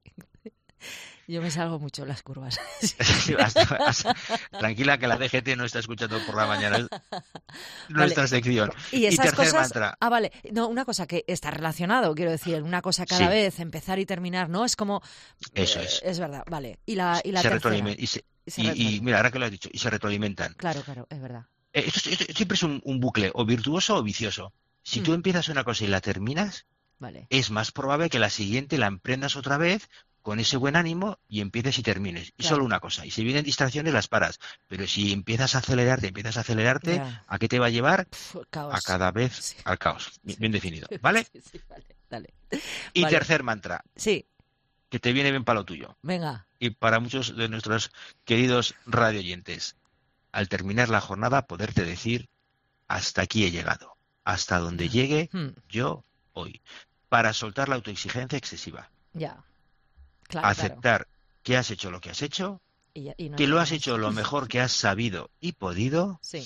Yo me salgo mucho en las curvas.
Sí, hasta- hasta- tranquila que la D G T no está escuchando por la mañana es nuestra
Vale.
sección.
Y esas
tercer
cosas.
mantra.
Ah, vale. No, una cosa que está relacionado, quiero decir, una cosa cada
Sí.
vez, empezar y terminar, ¿no? Es como.
Eso
eh,
es.
Es verdad, vale. Y la, y la
se
tercera.
retroalimen- y, se-
Y se
y- y
retroalimentan.
mira, ahora que lo has dicho, y se retroalimentan.
Claro, claro, es verdad.
Eh, Esto, esto- esto siempre es un, un bucle, o virtuoso o vicioso. Si
Mm.
tú empiezas una cosa y la terminas,
Vale.
es más probable que la siguiente la emprendas otra vez con ese buen ánimo y empieces y termines. Y
Claro.
solo una cosa. Y si vienen distracciones, las paras. Pero si empiezas a acelerarte, empiezas a acelerarte,
Ya.
¿a qué te va a llevar?
caos.
A cada vez al caos. Bien definido. ¿Vale?
Sí, sí, vale, dale.
Y
Vale.
tercer mantra.
Sí.
Que te viene bien para lo tuyo.
Venga.
Y para muchos de nuestros queridos radioyentes. Al terminar la jornada, poderte decir, hasta aquí he llegado. Hasta donde llegue
Hmm.
yo hoy. Para soltar la autoexigencia excesiva.
Ya. Claro,
Aceptar que has hecho lo que has hecho,
claro. Y ya- y no
que
hay
lo
nada
has
más.
hecho lo mejor que has sabido y podido,
Sí.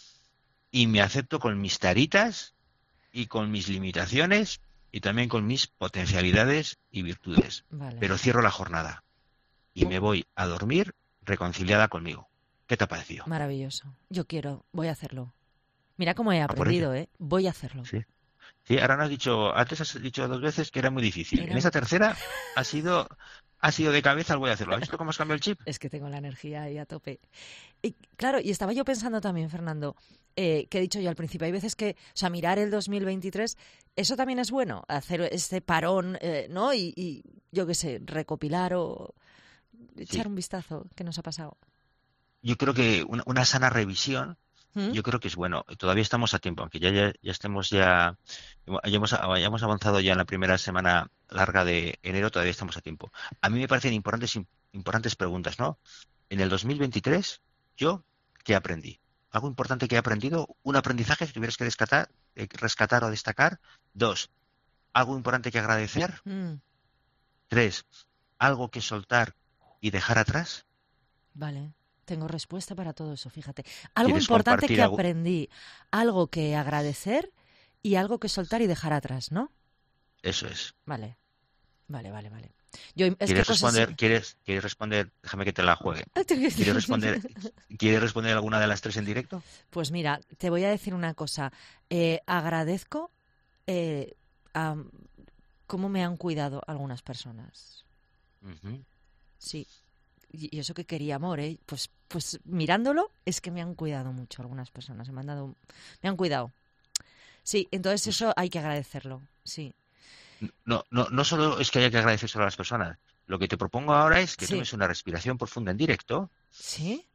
y me acepto con mis taritas y con mis limitaciones y también con mis potencialidades y virtudes.
Vale.
Pero cierro la jornada y me voy a dormir reconciliada conmigo. ¿Qué te ha parecido?
Maravilloso. Yo quiero, voy a hacerlo. Mira cómo he
por
aprendido, ¿eh? Voy a hacerlo.
Sí. Sí, ahora no has dicho, antes has dicho dos veces que era muy difícil.
Era
En esta tercera ha sido, ha sido de cabeza el voy a hacerlo. ¿Has visto cómo has cambiado el chip?
Es que tengo la energía ahí a tope. Y claro, y estaba yo pensando también, Fernando, eh, que he dicho yo al principio, hay veces que, o sea, mirar el dos mil veintitrés, eso también es bueno, hacer este parón, eh, ¿no? Y, y, yo qué sé, recopilar o echar
Sí.
un vistazo, ¿qué nos ha pasado?
Yo creo que una, una sana revisión,
¿Mm?
yo creo que es bueno. Todavía estamos a tiempo, aunque ya, ya, ya estemos ya, ya hemos, hayamos avanzado ya en la primera semana larga de enero, todavía estamos a tiempo. A mí me parecen importantes, importantes preguntas, ¿no? En el dos mil veintitrés, yo, ¿qué aprendí? ¿Algo importante que he aprendido? ¿Un aprendizaje, si tuvieras que rescatar, eh, rescatar o destacar? Dos, ¿algo importante que agradecer?
Mm,
Tres, ¿algo que soltar y dejar atrás?
vale, tengo respuesta para todo eso, fíjate. Algo
¿Quieres
importante
compartir
que
algo?
aprendí, algo que agradecer y algo que soltar y dejar atrás, ¿no?
Eso es.
Vale, vale, vale, vale. Yo, es que
¿Quieres
cosas-
responder? ¿Quieres, ¿Quieres responder? Déjame que te la juegue. ¿Quieres responder, ¿Quieres responder alguna de las tres en directo?
Pues mira, te voy a decir una cosa. Eh, agradezco eh, a cómo me han cuidado algunas personas.
Ujú.
Sí. Y y eso que quería amor, ¿eh? Pues, pues mirándolo es que me han cuidado mucho algunas personas. Me han dado, me han cuidado. Sí, entonces eso hay que agradecerlo. Sí.
No, no, no solo es que haya que agradecer solo a las personas. Lo que te propongo ahora es que
Sí.
tomes una respiración profunda en directo
¿Sí?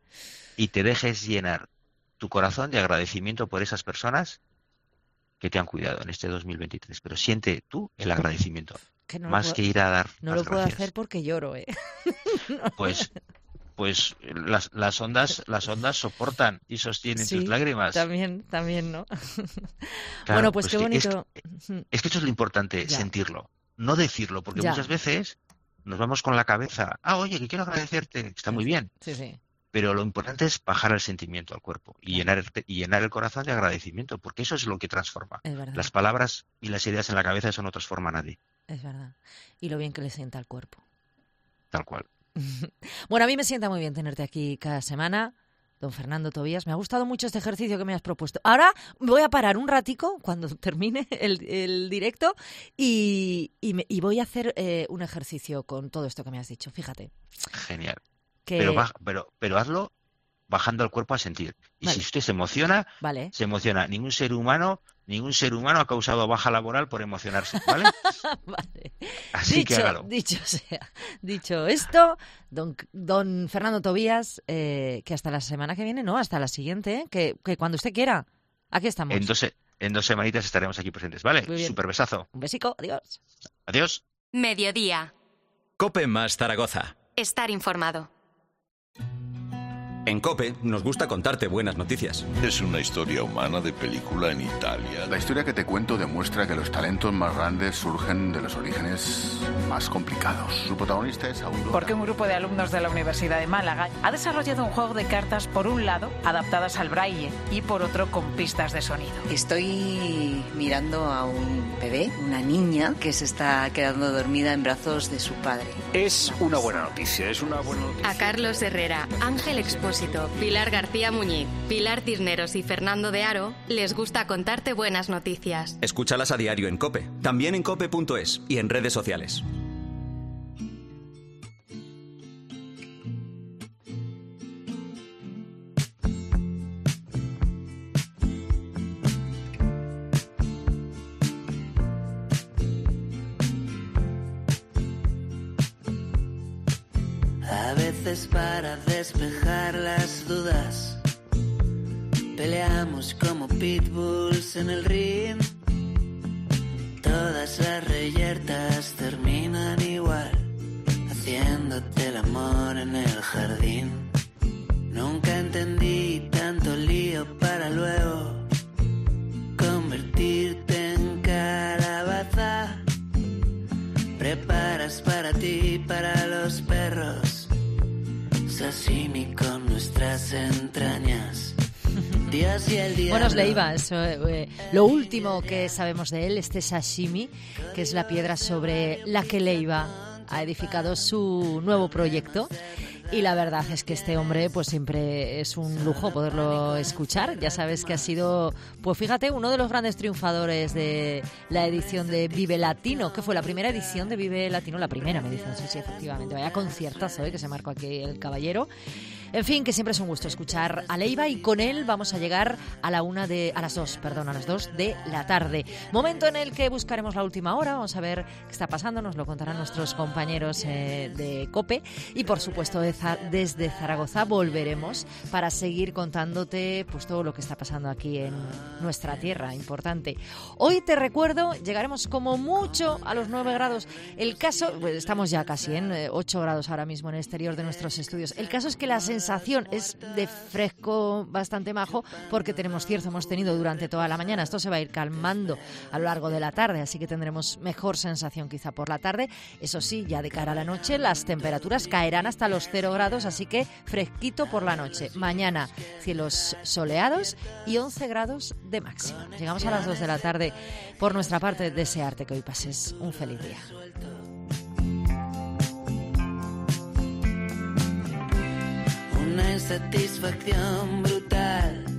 y te dejes llenar tu corazón de agradecimiento por esas personas que te han cuidado en este dos mil veintitrés. Pero siente tú el agradecimiento,
que no
más
puedo,
que ir a dar
No
las
lo puedo
gracias.
hacer porque lloro, ¿eh?
Pues, pues las, las ondas, las ondas soportan y sostienen
Sí,
tus lágrimas.
También, también, ¿no?
Claro,
bueno, pues, qué
que
bonito.
Es que, es que eso es lo importante,
Ya.
sentirlo, no decirlo, porque
Ya.
muchas veces nos vamos con la cabeza, ah, oye, que quiero agradecerte, está muy bien.
Sí, sí.
Pero lo importante es bajar el sentimiento al cuerpo y llenar, el- y llenar el corazón de agradecimiento, porque eso es lo que transforma.
Es verdad.
Las palabras y las ideas en la cabeza, eso no transforma a nadie,
Es verdad. Y lo bien que le sienta al cuerpo.
tal cual.
Bueno, a mí me sienta muy bien tenerte aquí cada semana, don Fernando Tobías. Me ha gustado mucho este ejercicio que me has propuesto. Ahora voy a parar un ratico cuando termine el, el directo y, y, me- y voy a hacer eh, un ejercicio con todo esto que me has dicho. Fíjate.
Genial.
Que...
Pero, baj- pero, pero hazlo bajando el cuerpo a sentir. Y
Vale.
si usted se emociona,
Vale.
se emociona. Ningún ser humano, ningún ser humano ha causado baja laboral por emocionarse, ¿vale?
Vale.
Así
dicho,
que hágalo.
dicho sea, dicho esto, don, don Fernando Tobías, eh, que hasta la semana que viene, no, hasta la siguiente, ¿eh? que, que cuando usted quiera. Aquí estamos.
En dos, se- en dos semanitas estaremos aquí presentes, ¿vale?
Muy bien.
Super besazo.
Un besico, adiós.
Adiós.
Mediodía.
COPE más Zaragoza.
Estar informado.
En COPE nos gusta contarte buenas noticias.
Es una historia humana de película en Italia.
La historia que te cuento demuestra que los talentos más grandes surgen de los orígenes más complicados. Su protagonista es Aurora.
Porque un grupo de alumnos de la Universidad de Málaga ha desarrollado un juego de cartas, por un lado, adaptadas al braille y por otro, con pistas de sonido.
Estoy mirando a un bebé, una niña, que se está quedando dormida en brazos de su padre.
Es una buena noticia, es una buena noticia.
A Carlos Herrera, Ángel Expósito, Pilar García Muñiz, Pilar Cisneros y Fernando de Aro les gusta contarte buenas noticias.
Escúchalas a diario en COPE, también en cope punto es y en redes sociales.
A veces para despejar las dudas peleamos como pitbulls en el ring. Todas las reyertas terminan igual, haciéndote el amor en el jardín. Nunca entendí tanto lío para luego convertirte en calabaza. Preparas para ti, para los perros, sashimi con nuestras entrañas. Dios y el diablo.
Bueno, os leía eso, eh, lo último que sabemos de él, este sashimi, que es la piedra sobre la que Leiva ha edificado su nuevo proyecto. Y la verdad es que este hombre pues siempre es un lujo poderlo escuchar. Ya sabes que ha sido, pues fíjate, uno de los grandes triunfadores de la edición de Vive Latino, que fue la primera edición de Vive Latino, la primera, me dicen, sí, sí, efectivamente. Vaya conciertazo, ¿eh? Que se marcó aquí el caballero. En fin, que siempre es un gusto escuchar a Leiva y con él vamos a llegar a la una de, a las dos, perdón, a las dos de la tarde. Momento en el que buscaremos la última hora, vamos a ver qué está pasando, nos lo contarán nuestros compañeros eh, de COPE y por supuesto de Za- desde Zaragoza volveremos para seguir contándote pues todo lo que está pasando aquí en nuestra tierra, importante. Hoy te recuerdo, llegaremos como mucho a los nueve grados. El caso, pues estamos ya casi en eh, ocho grados ahora mismo en el exterior de nuestros estudios. El caso es que la sensación es de fresco bastante majo porque tenemos cierzo, hemos tenido durante toda la mañana. Esto se va a ir calmando a lo largo de la tarde, así que tendremos mejor sensación quizá por la tarde. Eso sí, ya de cara a la noche las temperaturas caerán hasta los cero grados, así que fresquito por la noche. Mañana cielos soleados y once grados de máxima. Llegamos a las dos de la tarde. Por nuestra parte, desearte que hoy pases un feliz día.
Una insatisfacción brutal